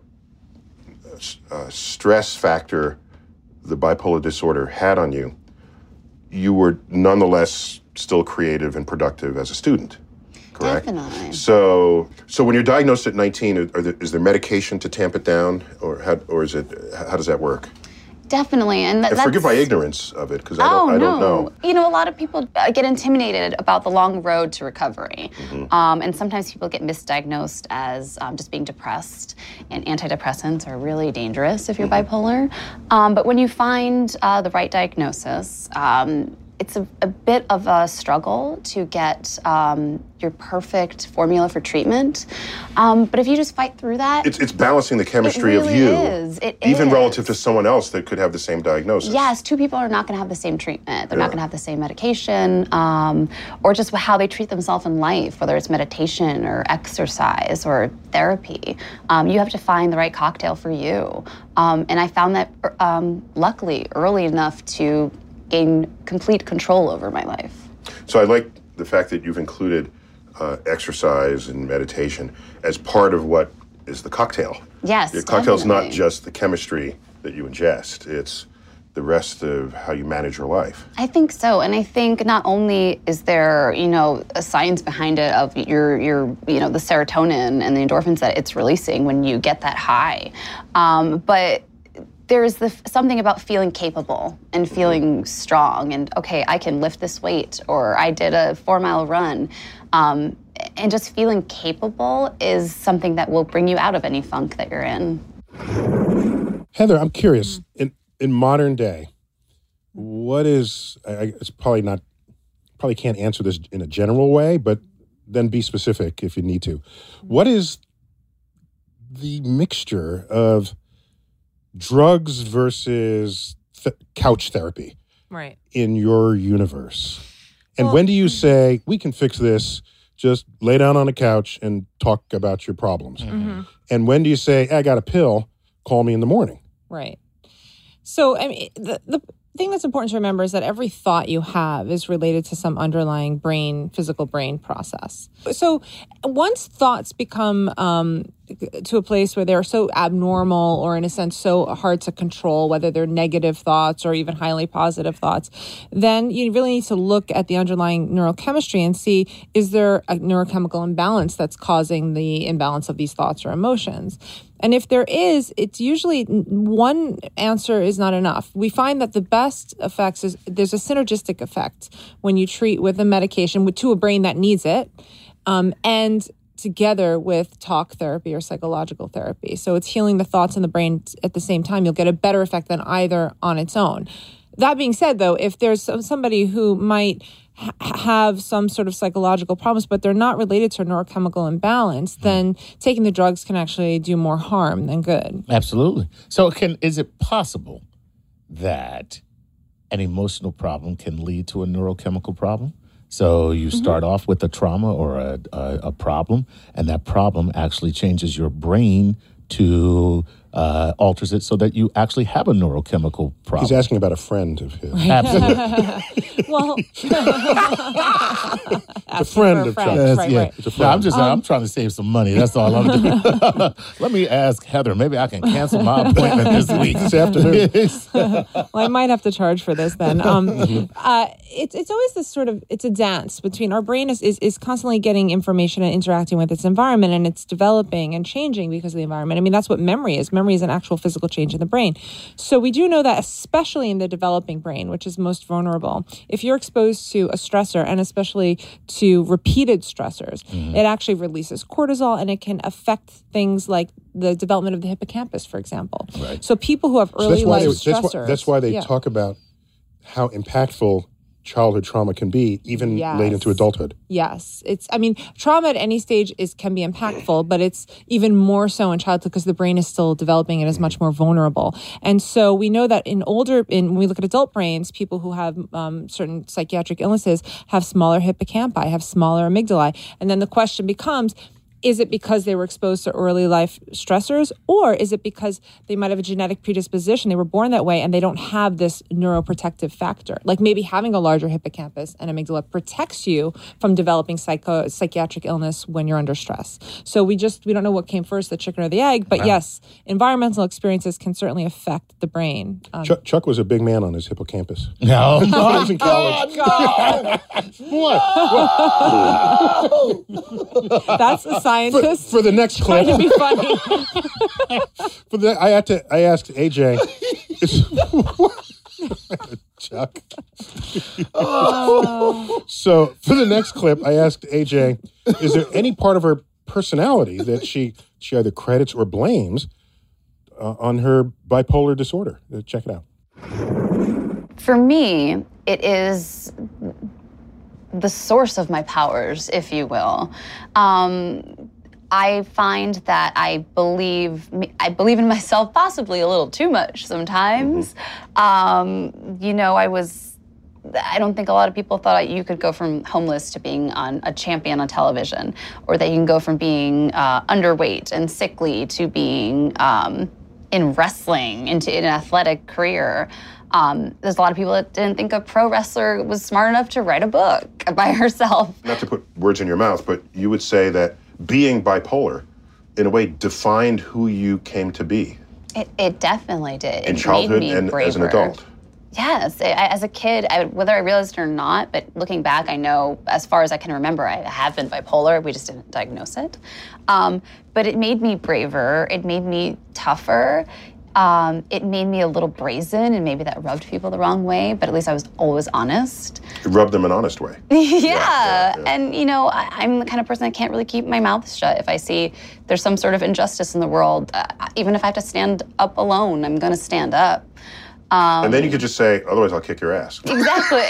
Speaker 9: uh, stress factor the bipolar disorder had on you, you were nonetheless still creative and productive as a student, correct?
Speaker 4: Definitely.
Speaker 9: So, so when you're diagnosed at nineteen, are there, is there medication to tamp it down, or how, or is it? How does that work?
Speaker 4: Definitely, and, th-
Speaker 9: And
Speaker 4: that's...
Speaker 9: forgive my ignorance of it, because I
Speaker 4: Oh,
Speaker 9: don't, I
Speaker 4: no.
Speaker 9: don't know.
Speaker 4: You know, a lot of people uh, get intimidated about the long road to recovery.
Speaker 9: Mm-hmm.
Speaker 4: Um, and sometimes people get misdiagnosed as um, just being depressed, and antidepressants are really dangerous if you're
Speaker 9: Mm-hmm.
Speaker 4: bipolar. Um, but when you find uh, the right diagnosis, um, it's a, a bit of a struggle to get um, your perfect formula for treatment. Um, but if you just fight through that,
Speaker 9: It's, it's balancing the chemistry
Speaker 4: really
Speaker 9: of you,
Speaker 4: is. It
Speaker 9: even
Speaker 4: is.
Speaker 9: relative to someone else that could have the same diagnosis.
Speaker 4: yes, two people are not going to have the same treatment. They're
Speaker 9: Yeah.
Speaker 4: not going to have the same medication, um, or just how they treat themselves in life, whether it's meditation or exercise or therapy. Um, you have to find the right cocktail for you. Um, and I found that, um, luckily, early enough to gain complete control over my life.
Speaker 9: So I like the fact that you've included uh, exercise and meditation as part of what is the cocktail.
Speaker 4: Yes,
Speaker 9: Your cocktail's not
Speaker 4: definitely.
Speaker 9: just the chemistry that you ingest, it's the rest of how you manage your life.
Speaker 4: I think so, and I think not only is there, you know, a science behind it of your, your, you know, the serotonin and the endorphins that it's releasing when you get that high, um, but there's the, something about feeling capable and feeling strong, and okay, I can lift this weight, or I did a four-mile run, um, and just feeling capable is something that will bring you out of any funk that you're in.
Speaker 3: Heather, I'm curious. In in modern day, what is? I, I- it's probably not. Probably can't answer this in a general way, but then be specific if you need to. What is the mixture of drugs versus th- couch therapy
Speaker 8: Right.
Speaker 3: in your universe? And
Speaker 8: Well-
Speaker 3: when do you say we can fix this? Just lay down on a couch and talk about your problems.
Speaker 8: Mm-hmm.
Speaker 3: And when do you say, I got a pill, call me in the morning?
Speaker 8: Right. So I mean, the, the thing that's important to remember is that every thought you have is related to some underlying brain, physical brain process. So once thoughts become um, to a place where they're so abnormal or in a sense so hard to control, whether they're negative thoughts or even highly positive thoughts, then you really need to look at the underlying neurochemistry and see, is there a neurochemical imbalance that's causing the imbalance of these thoughts or emotions? And if there is, it's usually one answer is not enough. We find that the best effects is there's a synergistic effect when you treat with a medication with, to a brain that needs it, um, and together with talk therapy or psychological therapy. So it's healing the thoughts in the brain at the same time. You'll get a better effect than either on its own. That being said, though, if there's somebody who might ha- have some sort of psychological problems, but they're not related to a neurochemical imbalance, mm. then taking the drugs can actually do more harm than good.
Speaker 2: Absolutely. So can is it possible that an emotional problem can lead to a neurochemical problem? So you start mm-hmm. off with a trauma or a, a, a problem, and that problem actually changes your brain to uh, alters it so that you actually have a neurochemical problem.
Speaker 10: He's asking about a friend of his.
Speaker 2: Absolutely.
Speaker 8: Well,
Speaker 10: a friend of
Speaker 8: friend.
Speaker 10: Chuck's.
Speaker 8: Right,
Speaker 2: yeah.
Speaker 8: right.
Speaker 10: It's a friend.
Speaker 2: No, I'm just um, I'm trying to save some money. That's all I'm doing. Let me ask Heather. Maybe I can cancel my appointment this week, this afternoon.
Speaker 8: Well, I might have to charge for this then. Um, uh, it's it's always this sort of, it's a dance between our brain is, is is constantly getting information and interacting with its environment, and it's developing and changing because of the environment. I mean, that's what memory is. Memory is an actual physical change in the brain. So we do know that, especially in the developing brain, which is most vulnerable, if you're exposed to a stressor, and especially to repeated stressors, mm-hmm. it actually releases cortisol, and it can affect things like the development of the hippocampus, for example.
Speaker 2: Right.
Speaker 8: So people who have
Speaker 10: So
Speaker 8: early
Speaker 10: that's why
Speaker 8: life
Speaker 10: they,
Speaker 8: stressors.
Speaker 10: That's why, that's why they
Speaker 8: yeah.
Speaker 10: talk about how impactful childhood trauma can be, even
Speaker 8: Yes.
Speaker 10: late into adulthood.
Speaker 8: Yes. It's, I mean, trauma at any stage is can be impactful, but it's even more so in childhood because the brain is still developing and is much more vulnerable. And so we know that in older, in when we look at adult brains, people who have um, certain psychiatric illnesses have smaller hippocampi, have smaller amygdalae. And then the question becomes, is it because they were exposed to early life stressors, or is it because they might have a genetic predisposition, they were born that way, and they don't have this neuroprotective factor? Like maybe having a larger hippocampus and amygdala protects you from developing psycho psychiatric illness when you're under stress. So we just, we don't know what came first, the chicken or the egg, but wow. yes, environmental experiences can certainly affect the brain. Um,
Speaker 10: Chuck, Chuck was a big man on his hippocampus.
Speaker 2: No.
Speaker 10: When he was in college.
Speaker 2: Oh,
Speaker 10: What?
Speaker 2: no.
Speaker 8: That's the scientist.
Speaker 10: For, for the next clip.
Speaker 8: Trying to be funny.
Speaker 10: for the, I had to. I asked A J. Chuck.
Speaker 8: Oh.
Speaker 10: So for the next clip, I asked A J, is there any part of her personality that she she either credits or blames uh, on her bipolar disorder? Uh, check it out.
Speaker 4: For me, it is the source of my powers, if you will. Um, I find that I believe I believe in myself possibly a little too much sometimes. Mm-hmm. Um, you know, I was, I don't think a lot of people thought you could go from homeless to being on a champion on television, or that you can go from being uh, underweight and sickly to being um, in wrestling, into an athletic career. Um, there's a lot of people that didn't think a pro wrestler was smart enough to write a book by herself.
Speaker 9: Not to put words in your mouth, but you would say that being bipolar, in a way, defined who you came to be.
Speaker 4: It, it definitely did.
Speaker 9: In
Speaker 4: it
Speaker 9: childhood
Speaker 4: made me
Speaker 9: and
Speaker 4: braver.
Speaker 9: as an adult.
Speaker 4: Yes, I, as a kid, I, whether I realized it or not, but looking back, I know as far as I can remember, I have been bipolar. We just didn't diagnose it. Um, but it made me braver. It made me tougher. Um, it made me a little brazen, and maybe that rubbed people the wrong way, but at least I was always honest.
Speaker 9: It rubbed them an honest way.
Speaker 4: yeah.
Speaker 9: Yeah, yeah, yeah.
Speaker 4: And, you know, I, I'm the kind of person that can't really keep my mouth shut. If I see there's some sort of injustice in the world, uh, even if I have to stand up alone, I'm going to stand up. Um,
Speaker 9: and then you could just say, otherwise I'll kick your ass.
Speaker 4: Exactly.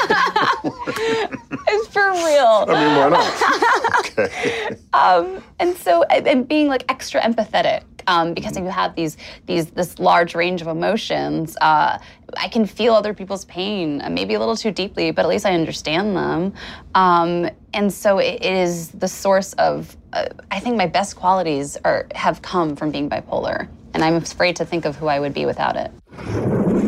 Speaker 4: It's for real.
Speaker 9: I mean, why not? Okay.
Speaker 4: Um, and so, and being like extra empathetic, um, because you have these, these, this large range of emotions, uh, I can feel other people's pain, maybe a little too deeply, but at least I understand them. Um, and so it, it is the source of, uh, I think my best qualities are, have come from being bipolar. And I'm afraid to think of who I would be without it.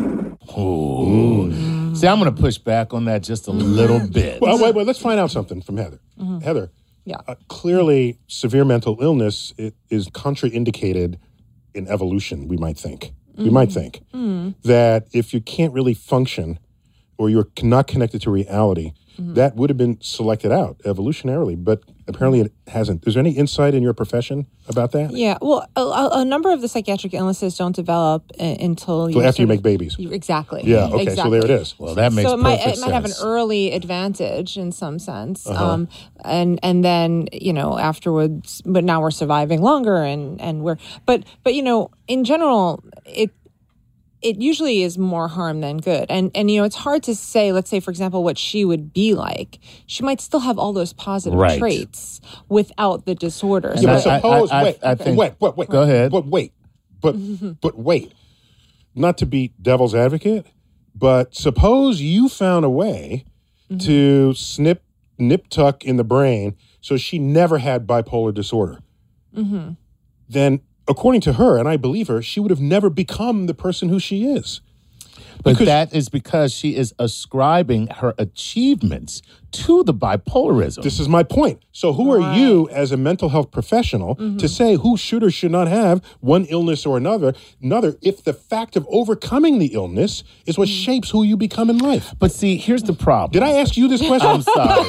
Speaker 2: Ooh. Mm. See, I'm going to push back on that just a little bit.
Speaker 10: Well, wait, wait, let's find out something from Heather. Mm-hmm. Heather,
Speaker 8: yeah.
Speaker 10: uh, clearly severe mental illness it is contraindicated in evolution, we might think. Mm-hmm. We might think mm-hmm. that if you can't really function or you're not connected to reality, mm-hmm. that would have been selected out evolutionarily, but apparently it hasn't. Is there any insight in your profession about that?
Speaker 8: Yeah, well, a, a number of the psychiatric illnesses don't develop uh, until you
Speaker 10: so after you
Speaker 8: of,
Speaker 10: make babies.
Speaker 8: You, exactly.
Speaker 10: Yeah. Okay.
Speaker 8: Exactly.
Speaker 10: So there it is.
Speaker 2: Well, that makes
Speaker 8: so it
Speaker 2: perfect
Speaker 8: might, it
Speaker 2: sense.
Speaker 8: might have an early advantage in some sense,
Speaker 10: uh-huh.
Speaker 8: um, and and then you know afterwards. But now we're surviving longer, and and we're but but you know in general it. It usually is more harm than good. And, and, you know, it's hard to say, let's say, for example, what she would be like. She might still have all those positive
Speaker 2: right.
Speaker 8: traits without the disorder.
Speaker 10: Yeah,
Speaker 8: so
Speaker 10: but suppose,
Speaker 2: I, I,
Speaker 10: wait,
Speaker 2: I, I think,
Speaker 10: wait, wait, wait.
Speaker 2: Go ahead.
Speaker 10: But wait, but, but wait. Not to be devil's advocate, but suppose you found a way mm-hmm. to snip, nip tuck in the brain so she never had bipolar disorder. Mm-hmm. Then according to her, and I believe her, she would have never become the person who she is.
Speaker 2: But
Speaker 10: because
Speaker 2: that is because she is ascribing her achievements to the bipolarism.
Speaker 10: This is my point. So who
Speaker 8: right.
Speaker 10: are you as a mental health professional mm-hmm. to say who should or should not have one illness or another, another if the fact of overcoming the illness is what mm-hmm. shapes who you become in life?
Speaker 2: But see, here's the problem.
Speaker 10: Did I ask you this question?
Speaker 2: I'm sorry.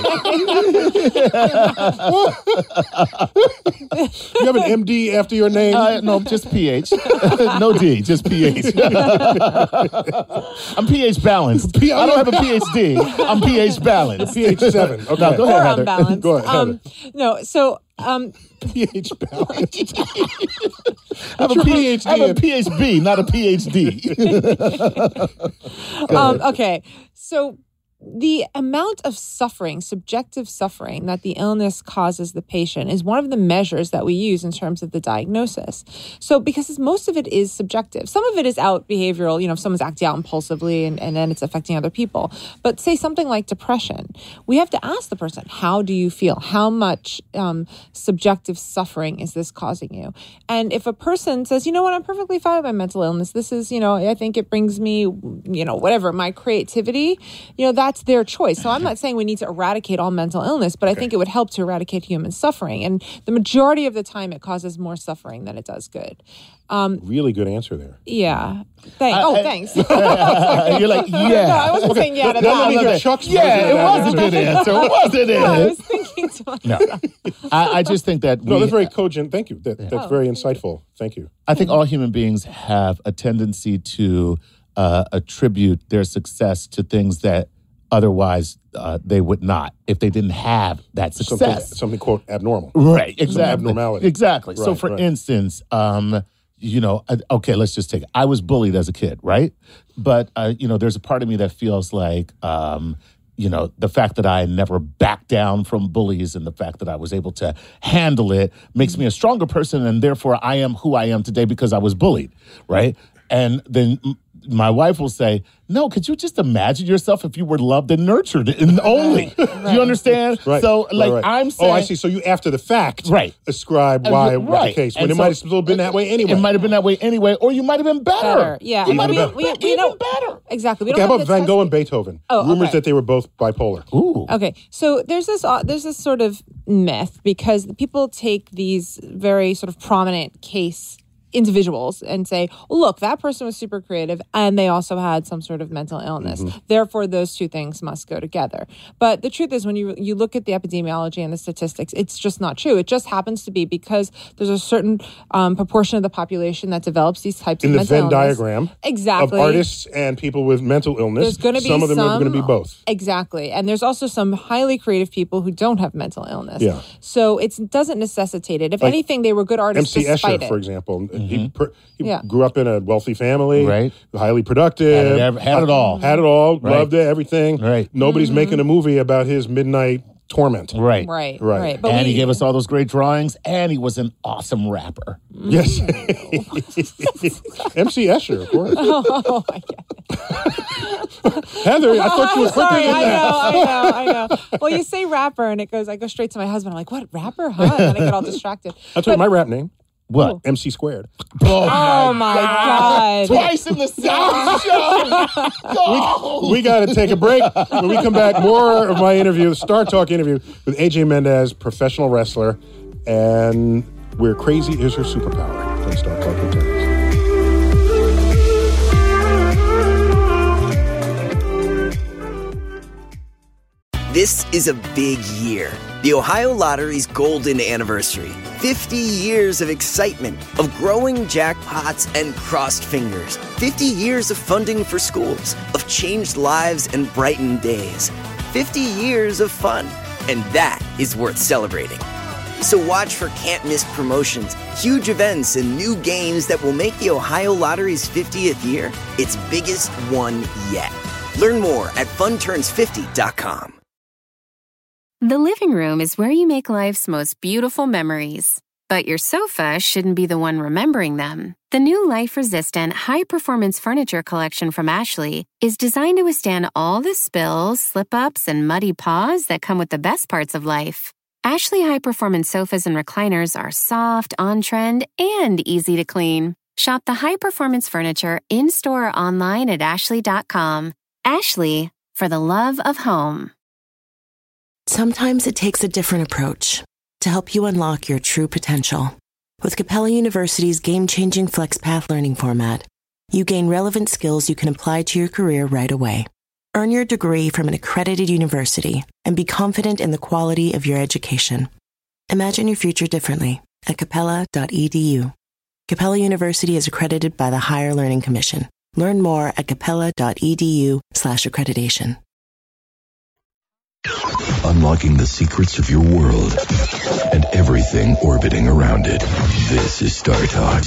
Speaker 10: You have an M D after your name?
Speaker 2: Uh, no, just P H. No D, just P H. I'm P H balanced.
Speaker 10: P-
Speaker 2: I don't have a P H D. I'm P H balanced.
Speaker 10: P H seven. Okay.
Speaker 2: No, go ahead,
Speaker 8: or
Speaker 2: Heather.
Speaker 8: unbalanced.
Speaker 10: Go ahead,
Speaker 8: um, no, so um,
Speaker 10: P H balanced.
Speaker 2: I have a P H D. I have a P H B, not a P H D.
Speaker 8: um, okay, so the amount of suffering, subjective suffering that the illness causes the patient is one of the measures that we use in terms of the diagnosis. So because most of it is subjective. Some of it is out behavioral, you know, if someone's acting out impulsively and, and then it's affecting other people. But say something like depression, we have to ask the person, how do you feel? How much um, subjective suffering is this causing you? And if a person says, you know what, I'm perfectly fine with my mental illness. This is, you know, I think it brings me, you know, whatever, my creativity, you know, that That's their choice. So I'm not saying we need to eradicate all mental illness, but okay. I think it would help to eradicate human suffering. And the majority of the time, it causes more suffering than it does good. Um,
Speaker 10: really good answer there.
Speaker 8: Yeah. Thanks.
Speaker 2: I,
Speaker 8: oh,
Speaker 2: I,
Speaker 8: thanks.
Speaker 2: You're like, yeah.
Speaker 8: No, I wasn't okay. saying yeah to
Speaker 10: Let me
Speaker 8: that.
Speaker 10: hear Chuck's
Speaker 2: yeah, it was a good answer. It was it?
Speaker 8: No, I was thinking to myself.
Speaker 2: No, I, I just think that
Speaker 10: no,
Speaker 2: we,
Speaker 10: that's very cogent. Thank you. That,
Speaker 2: yeah.
Speaker 10: That's
Speaker 8: oh,
Speaker 10: very insightful. Thank you.
Speaker 2: I think all human beings have a tendency to uh, attribute their success to things that otherwise uh, they would not if they didn't have that success.
Speaker 10: Something, something quote, abnormal.
Speaker 2: Right, exactly.
Speaker 10: Abnormality.
Speaker 2: Exactly.
Speaker 10: Right,
Speaker 2: so for
Speaker 10: right.
Speaker 2: instance, um, you know, uh, okay, let's just take it. I was bullied as a kid, right? But, uh, you know, there's a part of me that feels like, um, you know, the fact that I never backed down from bullies and the fact that I was able to handle it makes me a stronger person, and therefore I am who I am today because I was bullied, right? And then my wife will say, no, could you just imagine yourself if you were loved and nurtured and only? Right. Do you understand?
Speaker 10: Right.
Speaker 2: So, like,
Speaker 10: right, right.
Speaker 2: I'm saying...
Speaker 10: Oh, I see. So you, after the fact,
Speaker 2: right.
Speaker 10: ascribe why
Speaker 2: uh,
Speaker 10: was
Speaker 2: right.
Speaker 10: the case, when
Speaker 2: and
Speaker 10: it
Speaker 2: so,
Speaker 10: might have still been that way anyway.
Speaker 2: It might have been that way anyway, or you might have been better.
Speaker 8: better. Yeah.
Speaker 2: You might
Speaker 8: we,
Speaker 2: have
Speaker 8: we,
Speaker 2: been
Speaker 8: we, we
Speaker 2: even
Speaker 8: don't,
Speaker 2: better.
Speaker 8: Exactly. We
Speaker 10: okay,
Speaker 8: don't
Speaker 10: how
Speaker 8: have
Speaker 10: about Van Gogh and
Speaker 8: test-
Speaker 10: Beethoven?
Speaker 8: Oh,
Speaker 10: Rumors
Speaker 8: okay.
Speaker 10: that they were both bipolar.
Speaker 2: Ooh.
Speaker 8: Okay, so there's this uh, there's this sort of myth because people take these very sort of prominent case individuals and say, oh, look, that person was super creative and they also had some sort of mental illness. Mm-hmm. Therefore, those two things must go together. But the truth is, when you you look at the epidemiology and the statistics, it's just not true. It just happens to be because there's a certain um, proportion of the population that develops these types
Speaker 10: In
Speaker 8: of
Speaker 10: the
Speaker 8: mental
Speaker 10: Venn
Speaker 8: illness.
Speaker 10: diagram
Speaker 8: exactly.
Speaker 10: of artists and people with mental illness,
Speaker 8: there's going to be
Speaker 10: some of them
Speaker 8: some,
Speaker 10: are going to be both.
Speaker 8: Exactly. And there's also some highly creative people who don't have mental illness.
Speaker 10: Yeah.
Speaker 8: So it doesn't necessitate it. If
Speaker 10: like
Speaker 8: anything, they were good artists
Speaker 10: M C
Speaker 8: despite
Speaker 10: Escher,
Speaker 8: it.
Speaker 10: for example. Mm-hmm. He, per, he
Speaker 8: Yeah.
Speaker 10: grew up in a wealthy family,
Speaker 2: right?
Speaker 10: Highly productive,
Speaker 2: had it, ever, had it all,
Speaker 10: had it all,
Speaker 2: right.
Speaker 10: loved it, everything.
Speaker 2: Right.
Speaker 10: Nobody's
Speaker 8: Mm-hmm.
Speaker 10: making a movie about his midnight torment.
Speaker 2: Right,
Speaker 8: right,
Speaker 10: right.
Speaker 8: right. But
Speaker 2: and
Speaker 8: we,
Speaker 2: he gave us all those great drawings, and he was an awesome rapper.
Speaker 10: Yes, M C Escher, of course.
Speaker 8: Oh my God.
Speaker 10: Heather, I thought you were quicker
Speaker 8: Sorry,
Speaker 10: than
Speaker 8: I
Speaker 10: that.
Speaker 8: know, I know, I know. Well, you say rapper, and it goes. I go straight to my husband. I'm like, "What rapper? Huh?" And then I get all distracted.
Speaker 10: I'll tell you my rap name. What? M C squared.
Speaker 8: Oh, oh my God.
Speaker 2: Twice in the same show. No.
Speaker 10: We, we got to take a break. When we come back, more of my interview, the Star Talk interview with A J Mendez, professional wrestler, and where crazy is her superpower. When Star Talk returns.
Speaker 11: This is a big year. The Ohio Lottery's golden anniversary. fifty years of excitement, of growing jackpots and crossed fingers. fifty years of funding for schools, of changed lives and brightened days. fifty years of fun. And that is worth celebrating. So watch for can't-miss promotions, huge events, and new games that will make the Ohio Lottery's fiftieth year its biggest one yet. Learn more at fun turns fifty dot com.
Speaker 12: The living room is where you make life's most beautiful memories. But your sofa shouldn't be the one remembering them. The new life-resistant, high-performance furniture collection from Ashley is designed to withstand all the spills, slip-ups, and muddy paws that come with the best parts of life. Ashley high-performance sofas and recliners are soft, on-trend, and easy to clean. Shop the high-performance furniture in-store or online at ashley dot com. Ashley, for the love of home.
Speaker 13: Sometimes it takes a different approach to help you unlock your true potential. With Capella University's game-changing FlexPath learning format, you gain relevant skills you can apply to your career right away. Earn your degree from an accredited university and be confident in the quality of your education. Imagine your future differently at capella dot e d u. Capella University is accredited by the Higher Learning Commission. Learn more at capella dot e d u slash accreditation.
Speaker 7: Unlocking the secrets of your world and everything orbiting around it. This is Star Talk.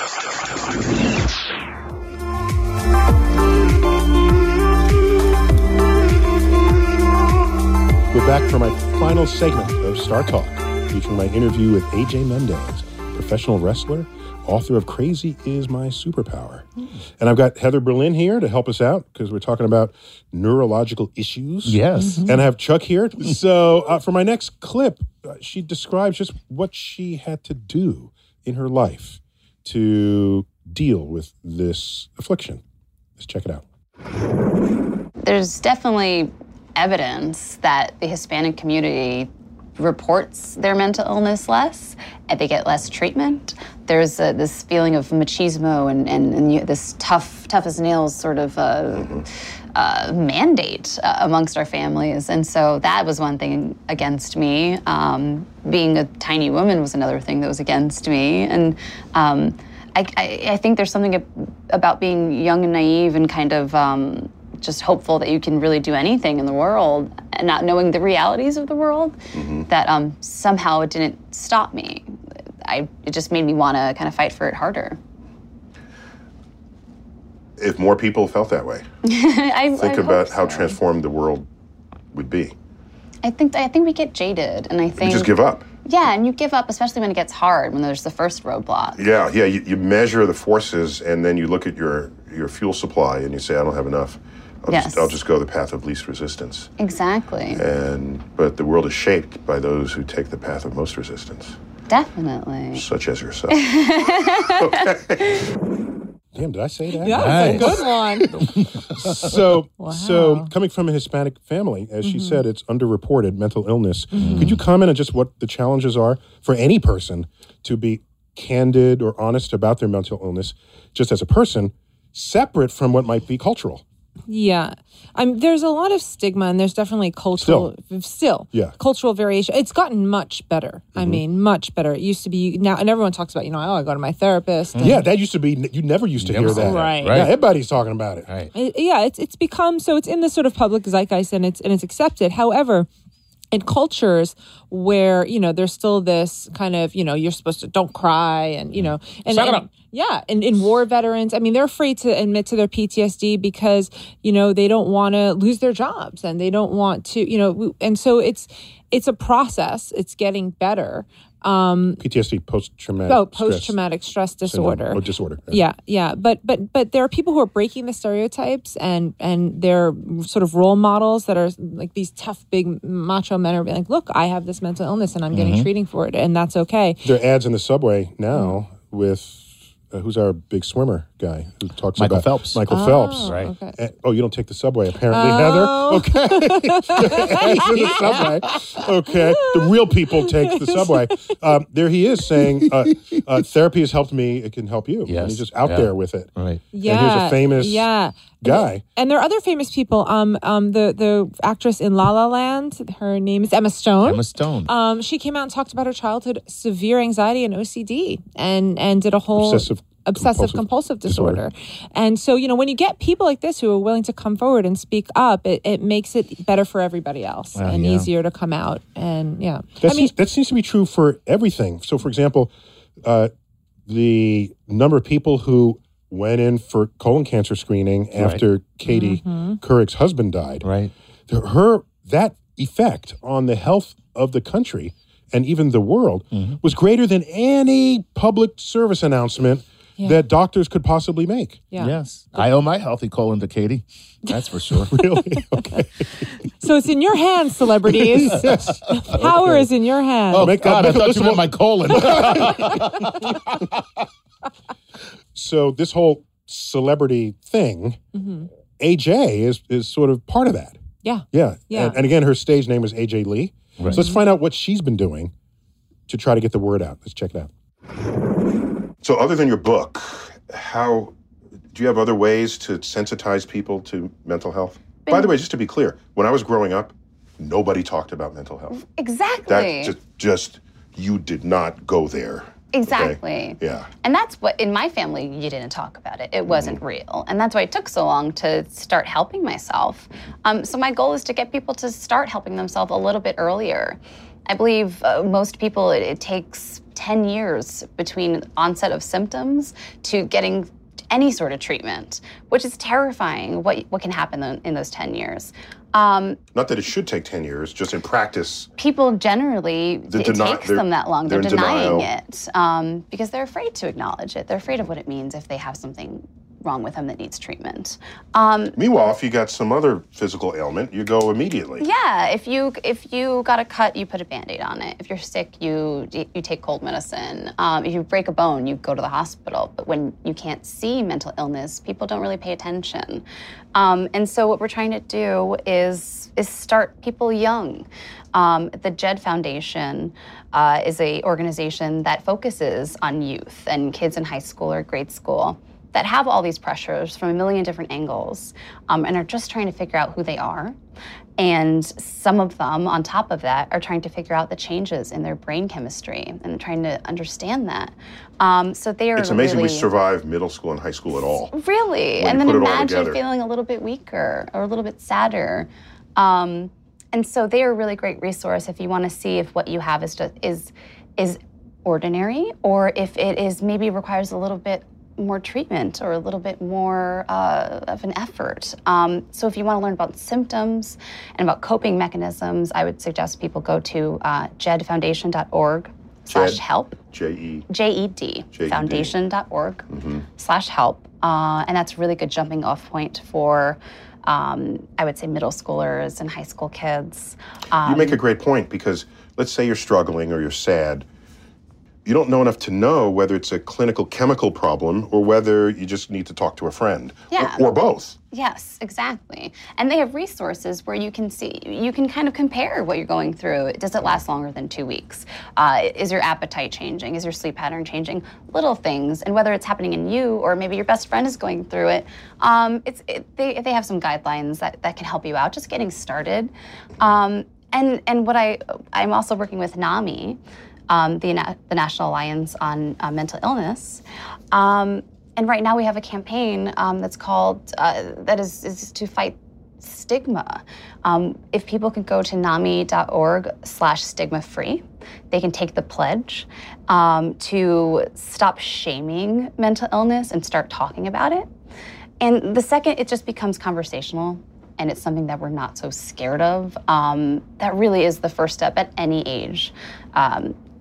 Speaker 10: We're back for my final segment of Star Talk, featuring my interview with A J Mendez, professional wrestler, author of Crazy Is My Superpower. Mm. And I've got Heather Berlin here to help us out because we're talking about neurological issues.
Speaker 2: Yes.
Speaker 10: Mm-hmm. And I have Chuck here. So uh, for my next clip, uh, she describes just what she had to do in her life to deal with this affliction. Let's check it out.
Speaker 4: There's definitely evidence that the Hispanic community reports their mental illness less, and they get less treatment. There's uh, this feeling of machismo and, and, and you, this tough, tough as nails sort of uh, uh, mandate uh, amongst our families. And so that was one thing against me. Um, being a tiny woman was another thing that was against me. And um, I, I, I think there's something about being young and naive and kind of um, just hopeful that you can really do anything in the world and not knowing the realities of the world, mm-hmm. that um, somehow it didn't stop me. I, it just made me want to kind of fight for it harder.
Speaker 9: If more people felt that way,
Speaker 4: I,
Speaker 9: think
Speaker 4: I
Speaker 9: about
Speaker 4: so.
Speaker 9: how transformed the world would be.
Speaker 4: I think I think we get jaded, and I think
Speaker 9: you just give up.
Speaker 4: Yeah, and you give up, especially when it gets hard, when there's the first roadblock.
Speaker 9: Yeah, yeah. You, you measure the forces, and then you look at your your fuel supply, and you say, "I don't have enough. I'll,
Speaker 4: yes.
Speaker 9: just, I'll just go the path of least resistance."
Speaker 4: Exactly.
Speaker 9: And but the world is shaped by those who take the path of most resistance.
Speaker 4: Definitely.
Speaker 9: Such as yourself. Okay.
Speaker 10: Damn, did I say that?
Speaker 8: Yeah, nice. That's a good
Speaker 10: one. so,
Speaker 8: wow.
Speaker 10: so coming from a Hispanic family, as mm-hmm. she said, it's underreported mental illness. Mm-hmm. Could you comment on just what the challenges are for any person to be candid or honest about their mental illness, just as a person, separate from what might be cultural?
Speaker 8: Yeah. I'm, there's a lot of stigma, and there's definitely cultural, still, still
Speaker 10: yeah.
Speaker 8: cultural variation. It's gotten much better. Mm-hmm. I mean, much better. It used to be, now, and everyone talks about, you know, oh, I go to my therapist.
Speaker 10: Mm-hmm. Yeah, that used to be, you never used to
Speaker 2: you
Speaker 10: hear that.
Speaker 8: Right.
Speaker 10: right. Yeah, everybody's talking about it.
Speaker 2: Right.
Speaker 8: It, yeah, it's it's become, so it's in the sort of public zeitgeist, and it's and it's accepted. However, in cultures where, you know, there's still this kind of, you know, you're supposed to don't cry and, you know, and,
Speaker 2: Suck it
Speaker 8: and
Speaker 2: up.
Speaker 8: yeah, and in war veterans, I mean, they're afraid to admit to their P T S D because, you know, they don't want to lose their jobs and they don't want to, you know, and so it's it's a process. It's getting better. Um,
Speaker 10: P T S D, post-traumatic
Speaker 8: oh,
Speaker 10: stress
Speaker 8: post-traumatic stress disorder.
Speaker 10: syndrome, or disorder.
Speaker 8: Yeah, yeah. But but but there are people who are breaking the stereotypes, and and they're sort of role models that are like these tough, big macho men are being like, look, I have this mental illness and I'm getting
Speaker 10: Mhm.
Speaker 8: treating for it, and that's okay.
Speaker 10: There are ads in the subway now with uh, who's our big swimmer guy who talks
Speaker 2: Michael
Speaker 10: about
Speaker 2: Phelps.
Speaker 10: Michael
Speaker 8: Oh,
Speaker 10: Phelps.
Speaker 8: Right. okay.
Speaker 10: And- oh, you don't take the subway apparently,
Speaker 8: Oh.
Speaker 10: Heather. Okay. Ads in the subway. Okay. The real people take the subway. Um, there he is saying, uh, uh, therapy has helped me. It can help you. And
Speaker 2: Yes.
Speaker 10: he's just out
Speaker 2: Yeah.
Speaker 10: there with it.
Speaker 2: Right.
Speaker 8: Yeah,
Speaker 10: And here's a famous
Speaker 8: yeah.
Speaker 10: guy.
Speaker 8: And there are other famous people. Um, um, the the actress in La La Land, her name is Emma Stone.
Speaker 2: Emma Stone.
Speaker 8: Um, she came out and talked about her childhood severe anxiety and O C D, and and did a whole
Speaker 10: Obsessive
Speaker 8: obsessive compulsive, disorder. And so, you know, when you get people like this who are willing to come forward and speak up, it, it makes it better for everybody else
Speaker 10: Wow,
Speaker 8: and
Speaker 10: yeah.
Speaker 8: easier to come out. And yeah,
Speaker 10: That,
Speaker 8: I mean,
Speaker 10: seems, that seems to be true for everything. So, for example, uh, the number of people who went in for colon cancer screening after Katie
Speaker 8: Mhm.
Speaker 10: Couric's husband died.
Speaker 2: Right.
Speaker 10: Her that effect on the health of the country and even the world was greater than any public service announcement
Speaker 8: Yeah.
Speaker 10: that doctors could possibly make.
Speaker 8: Yeah.
Speaker 2: Yes. I owe my healthy colon to Katie. That's for sure.
Speaker 10: Really? Okay.
Speaker 8: so it's in your hands, celebrities.
Speaker 2: Yes.
Speaker 8: The power
Speaker 2: Okay.
Speaker 8: is in your hands.
Speaker 2: Oh,
Speaker 10: Make-
Speaker 2: God,
Speaker 10: make-
Speaker 2: I thought
Speaker 10: listen
Speaker 2: you meant
Speaker 10: what-
Speaker 2: my colon.
Speaker 10: So this whole celebrity thing,
Speaker 8: Mhm.
Speaker 10: A J is is sort of part of that.
Speaker 8: Yeah.
Speaker 10: Yeah.
Speaker 8: Yeah.
Speaker 10: And, and again, her stage name was A J Lee.
Speaker 2: Right.
Speaker 10: So let's find out what she's been doing to try to get the word out. Let's check it out.
Speaker 9: So, other than your book, how do you have other ways to sensitize people to mental health? By the way, just to be clear, when I was growing up, nobody talked about mental health.
Speaker 4: Exactly.
Speaker 9: That just, just you did not go there. okay?
Speaker 4: Exactly.
Speaker 9: Yeah.
Speaker 4: And that's what, in my family, you didn't talk about it. It wasn't real. And that's why it took so long to start helping myself. Um, so my goal is to get people to start helping themselves a little bit earlier. I believe uh, most people, it, it takes ten years between onset of symptoms to getting any sort of treatment, which is terrifying what, what can happen in, in those ten years. Um,
Speaker 9: Not that it should take ten years, just in practice.
Speaker 4: people generally,
Speaker 9: The
Speaker 4: it
Speaker 9: deni-
Speaker 4: takes
Speaker 9: they're-
Speaker 4: them that long. They're,
Speaker 9: they're in
Speaker 4: denying
Speaker 9: denial.
Speaker 4: it um, because they're afraid to acknowledge it. They're afraid of what it means if they have something wrong with them that needs treatment. Um,
Speaker 9: Meanwhile, if you got some other physical ailment, you go immediately.
Speaker 4: yeah, if you if you got a cut, you put a Band-Aid on it. If you're sick, you you take cold medicine. Um, if you break a bone, you go to the hospital. But when you can't see mental illness, people don't really pay attention. Um, and so what we're trying to do is is start people young. Um, the Jed Foundation uh, is a organization that focuses on youth and kids in high school or grade school that have all these pressures from a million different angles um, and are just trying to figure out who they are. And some of them, on top of that, are trying to figure out the changes in their brain chemistry and trying to understand that. Um, so they are
Speaker 9: It's amazing
Speaker 4: really,
Speaker 9: we survive middle school and high school at all.
Speaker 4: Really,
Speaker 9: when
Speaker 4: and
Speaker 9: you
Speaker 4: then
Speaker 9: put it all
Speaker 4: imagine
Speaker 9: together.
Speaker 4: feeling a little bit weaker or a little bit sadder. Um, and so they are a really great resource if you want to see if what you have is just is is ordinary or if it is maybe requires a little bit more treatment or a little bit more uh, of an effort. Um, so if you want to learn about symptoms and about coping mechanisms, I would suggest people go to uh, jed foundation dot org slash help.
Speaker 9: J E.
Speaker 4: J E D,
Speaker 9: J E D.
Speaker 4: foundation dot org
Speaker 9: Mhm.
Speaker 4: slash help. Uh, and that's a really good jumping off point for, um, I would say, middle schoolers and high school kids. Um,
Speaker 9: You make a great point because let's say you're struggling or you're sad. You don't know enough to know whether it's a clinical chemical problem or whether you just need to talk to a friend.
Speaker 4: Yeah.
Speaker 9: Or, or both.
Speaker 4: Yes, exactly. And they have resources where you can see, you can kind of compare what you're going through. Does it last longer than two weeks? Uh, is your appetite changing? Is your sleep pattern changing? Little things. And whether it's happening in you or maybe your best friend is going through it, um, it's it, they, they have some guidelines that, that can help you out, just getting started. Um, and, and what I, I'm also working with NAMI, um, the, Na- the National Alliance on uh, Mental Illness. Um, And right now we have a campaign um, that's called, uh, that is, is to fight stigma. Um, if people can go to nami dot org slash stigma free, they can take the pledge um, to stop shaming mental illness and start talking about it. And the second it just becomes conversational and it's something that we're not so scared of, um, that really is the first step at any age. Um,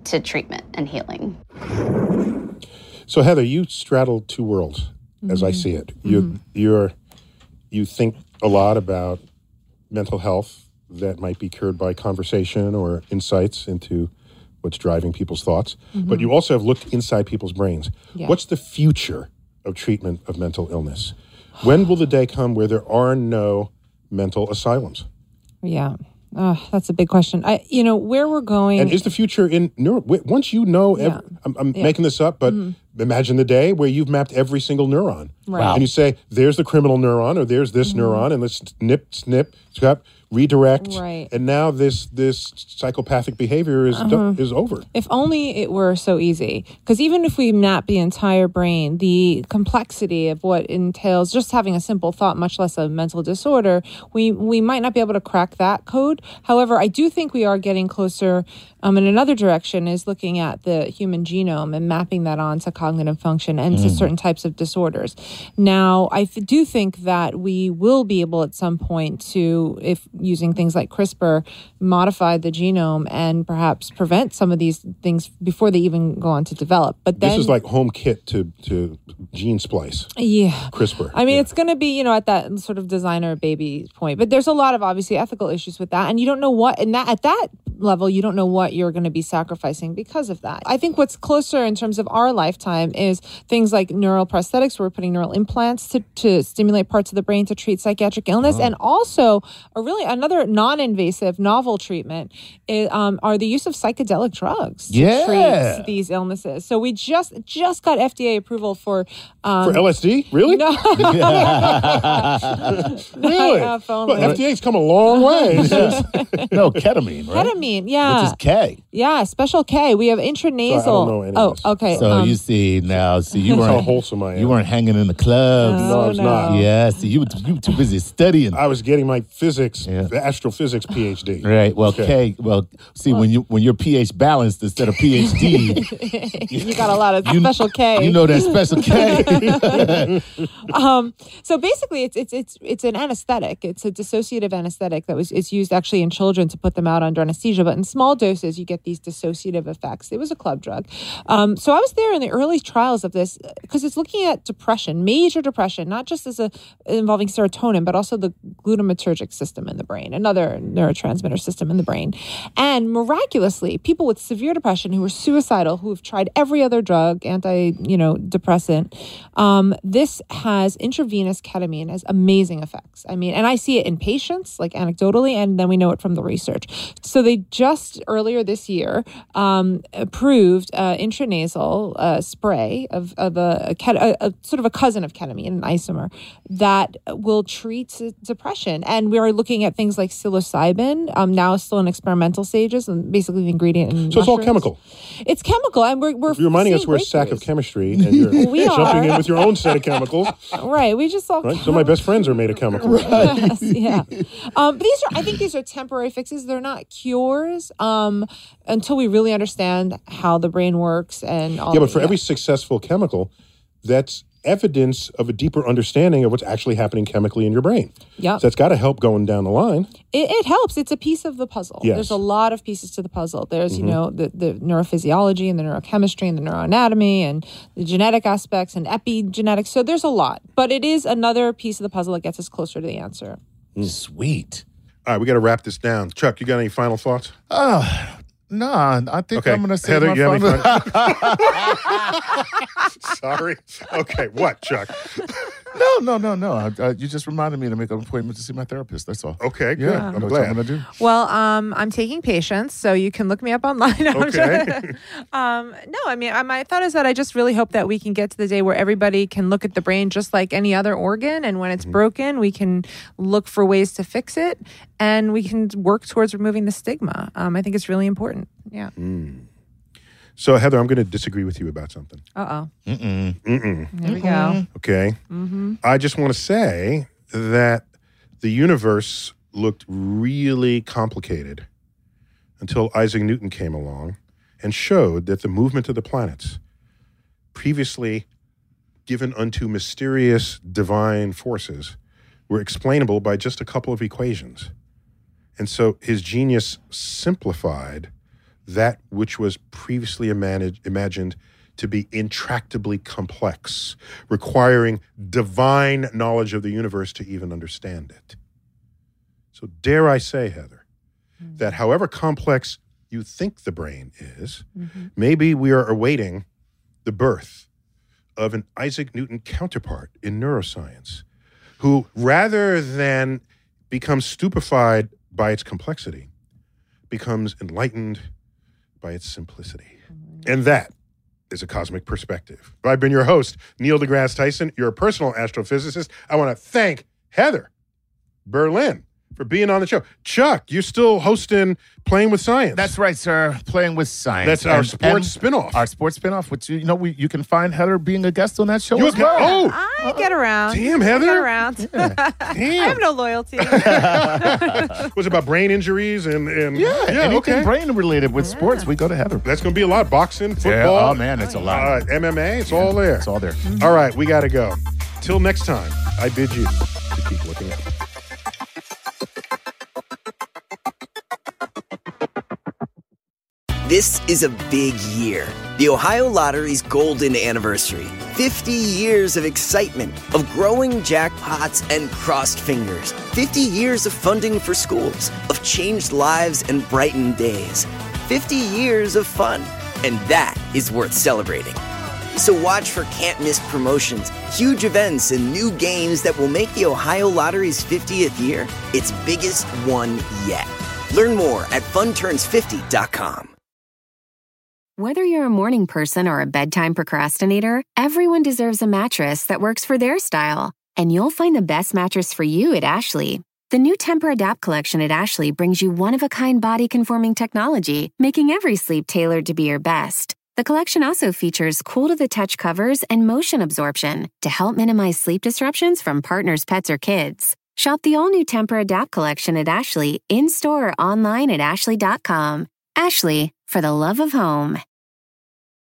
Speaker 4: to treatment and healing.
Speaker 10: So Heather, you straddle two worlds, mm-hmm. as I see it. You mm-hmm. you're you think a lot about mental health that might be cured by conversation or insights into what's driving people's thoughts. Mm-hmm. But you also have looked inside people's brains. Yeah. What's the future of treatment of mental illness? When will the day come where there are no mental asylums?
Speaker 8: Yeah. Oh, that's a big question. I, you know, where we're going.
Speaker 10: And is the future in neuro? Once you know,
Speaker 8: Yeah.
Speaker 10: every, I'm, I'm
Speaker 8: Yeah.
Speaker 10: making this up, but
Speaker 8: Mhm.
Speaker 10: imagine the day where you've mapped every single neuron.
Speaker 8: Right. Wow.
Speaker 10: And you say, there's the criminal neuron, or there's this
Speaker 8: Mhm.
Speaker 10: neuron, and let's snip, snip, snip, redirect.
Speaker 8: Right.
Speaker 10: And now this this psychopathic behavior is
Speaker 8: Uh-huh.
Speaker 10: do- is over.
Speaker 8: If only it were so easy. Because even if we map the entire brain, the complexity of what entails just having a simple thought, much less a mental disorder, we, we might not be able to crack that code. However, I do think we are getting closer um, in another direction, is looking at the human genome and mapping that onto cognitive function and to
Speaker 14: Mm.
Speaker 8: certain types of disorders. Now, I f- do think that we will be able at some point to, if using things like CRISPR, modify the genome and perhaps prevent some of these things before they even go on to develop. But then,
Speaker 10: This is like home kit to, to gene splice.
Speaker 8: yeah.
Speaker 10: CRISPR.
Speaker 8: I mean, it's going to be, you know, at that sort of designer baby point. But there's a lot of obviously ethical issues with that. And you don't know what, and that at that level, you don't know what you're going to be sacrificing because of that. I think what's closer in terms of our lifetime is things like neural prosthetics, where we're putting neural implants to, to stimulate parts of the brain to treat psychiatric illness.
Speaker 14: Oh.
Speaker 8: And also, a really another non-invasive novel treatment is, um, are the use of psychedelic drugs to
Speaker 10: Yeah.
Speaker 8: treat these illnesses. So we just just got F D A approval for um,
Speaker 10: For L S D? Really?
Speaker 8: No.
Speaker 10: Really?
Speaker 8: Uh, phone
Speaker 10: Well,
Speaker 8: with-
Speaker 10: F D A's come a long way.
Speaker 2: No, ketamine, right?
Speaker 8: Ketamine, yeah.
Speaker 2: Which is K.
Speaker 8: Yeah, special K. We have intranasal.
Speaker 10: So I don't know any
Speaker 8: oh,
Speaker 10: of this.
Speaker 8: okay.
Speaker 2: So
Speaker 8: um,
Speaker 2: you see now, see you
Speaker 10: That's how
Speaker 2: weren't
Speaker 10: wholesome I am.
Speaker 2: You weren't hanging in the clubs.
Speaker 10: No, I was not.
Speaker 2: Yeah, see you were too, you were too busy studying.
Speaker 10: I was getting my physics, astrophysics PhD.
Speaker 2: Right. Well,
Speaker 10: Okay.
Speaker 2: K. Well, see when you when you're pH balanced instead of PhD,
Speaker 8: you got a lot of
Speaker 2: you-
Speaker 8: special K.
Speaker 2: you know that special K.
Speaker 8: um, so basically, it's it's it's it's an anesthetic. It's a dissociative anesthetic that was it's used actually in children to put them out under anesthesia. But in small doses, you get these dissociative effects. It was a club drug. Um, so I was there in the early trials of this because it's looking at depression, major depression, not just as a involving serotonin, but also the glutamatergic system in the brain, another neurotransmitter system in the brain. And miraculously, people with severe depression who were suicidal, who have tried every other drug, anti, you know, depressant, um, this has intravenous ketamine has amazing effects. I mean, and I see it in patients, like anecdotally, and then we know it from the research. So they just earlier this year um, approved uh, intranasal uh, spray of, of a, a, ket- a, a sort of a cousin of ketamine, an isomer, that will treat depression. And we are looking at things like psilocybin, um, now still in experimental stages, and basically the ingredient in
Speaker 10: So it's all
Speaker 8: mushrooms.
Speaker 10: chemical.
Speaker 8: It's chemical, and we're we're
Speaker 10: You're reminding us
Speaker 8: seeing
Speaker 10: we're a sack of
Speaker 8: breakthroughs.
Speaker 10: chemistry, and you're
Speaker 8: We
Speaker 10: jumping
Speaker 8: are.
Speaker 10: in with your own set of chemicals.
Speaker 8: Right, we just all
Speaker 10: Right? So my best friends are made of chemicals.
Speaker 8: Yes, yeah. Um, but these are, I think, these are temporary fixes. They're not cures um, until we really understand how the brain works and all.
Speaker 10: Yeah, but
Speaker 8: that.
Speaker 10: for every successful chemical, that's evidence of a deeper understanding of what's actually happening chemically in your brain.
Speaker 8: Yep.
Speaker 10: So that's got to help going down the line.
Speaker 8: It, it helps. It's a piece of the puzzle.
Speaker 10: Yes.
Speaker 8: There's a lot of pieces to the puzzle. There's,
Speaker 10: Mhm.
Speaker 8: you know, the, the neurophysiology and the neurochemistry and the neuroanatomy and the genetic aspects and epigenetics. So there's a lot. But it is another piece of the puzzle that gets us closer to the answer.
Speaker 2: Sweet.
Speaker 10: All right, we got to wrap this down. Chuck, you got any final thoughts?
Speaker 2: Oh, no, I think
Speaker 10: Okay.
Speaker 2: I'm going to say
Speaker 10: Heather,
Speaker 2: my
Speaker 10: you have any
Speaker 2: final-
Speaker 10: Sorry. Okay, what, Chuck?
Speaker 2: No, no, no, no. I, I, you just reminded me to make an appointment to see my therapist. That's all.
Speaker 10: Okay, good.
Speaker 2: Yeah,
Speaker 10: I'm
Speaker 2: that's what
Speaker 10: glad.
Speaker 2: I'm going to do.
Speaker 8: Well, um, I'm taking patients, so you can look me up online. No, I'm
Speaker 10: Okay.
Speaker 8: just- um, no, I mean, I, my thought is that I just really hope that we can get to the day where everybody can look at the brain just like any other organ, and when it's
Speaker 10: Mm-hmm.
Speaker 8: broken, we can look for ways to fix it, and we can work towards removing the stigma. Um, I think it's really important. Yeah.
Speaker 10: Mm. So, Heather, I'm going to disagree with you about something.
Speaker 8: Uh oh.
Speaker 2: Mm-mm.
Speaker 10: Mm-mm.
Speaker 8: There we go.
Speaker 10: Okay.
Speaker 8: Mm-hmm.
Speaker 10: I just want to say that the universe looked really complicated until Isaac Newton came along and showed that the movement of the planets, previously given unto mysterious divine forces, were explainable by just a couple of equations. And so his genius simplified
Speaker 9: that which was previously imagine, imagined to be intractably complex, requiring divine knowledge of the universe to even understand it. So dare I say, Heather, mm-hmm. that however complex you think the brain is, mm-hmm. maybe we are awaiting the birth of an Isaac Newton counterpart in neuroscience, who rather than become stupefied by its complexity, becomes enlightened by its simplicity. Mm-hmm. And that is A Cosmic Perspective. I've been your host, Neil deGrasse Tyson, your personal astrophysicist. I want to thank Heather Berlin for being on the show. Chuck, you're still hosting Playing with Science.
Speaker 2: That's right, sir. Playing with Science.
Speaker 9: That's our
Speaker 2: and,
Speaker 9: sports
Speaker 2: and
Speaker 9: spinoff.
Speaker 2: Our sports spinoff, which, you know, we, you can find Heather being a guest on that show
Speaker 9: you
Speaker 2: as
Speaker 9: can,
Speaker 2: well.
Speaker 9: Oh,
Speaker 8: I get around.
Speaker 9: Damn, Heather.
Speaker 8: I get around.
Speaker 2: Yeah.
Speaker 8: I have no loyalty.
Speaker 9: Was it about brain injuries and, and
Speaker 2: yeah,
Speaker 9: yeah,
Speaker 2: anything
Speaker 9: okay.
Speaker 2: brain related with
Speaker 8: Yeah.
Speaker 2: sports, we go to Heather.
Speaker 9: That's going to be a lot. Boxing, football.
Speaker 2: Yeah. Oh, man, it's a lot.
Speaker 9: Uh, M M A, it's yeah. all there.
Speaker 2: It's all there.
Speaker 9: Mm-hmm. All right, we got to go. Till next time, I bid you to keep looking up.
Speaker 11: This is a big year. The Ohio Lottery's golden anniversary. fifty years of excitement, of growing jackpots and crossed fingers. fifty years of funding for schools, of changed lives and brightened days. fifty years of fun. And that is worth celebrating. So watch for can't-miss promotions, huge events, and new games that will make the Ohio Lottery's fiftieth year its biggest one yet. Learn more at fun turns fifty dot com.
Speaker 12: Whether you're a morning person or a bedtime procrastinator, everyone deserves a mattress that works for their style. And you'll find the best mattress for you at Ashley. The new Tempur-Adapt collection at Ashley brings you one-of-a-kind body-conforming technology, making every sleep tailored to be your best. The collection also features cool-to-the-touch covers and motion absorption to help minimize sleep disruptions from partners, pets, or kids. Shop the all-new Tempur-Adapt collection at Ashley, in-store or online at ashley dot com. Ashley, for the love of home.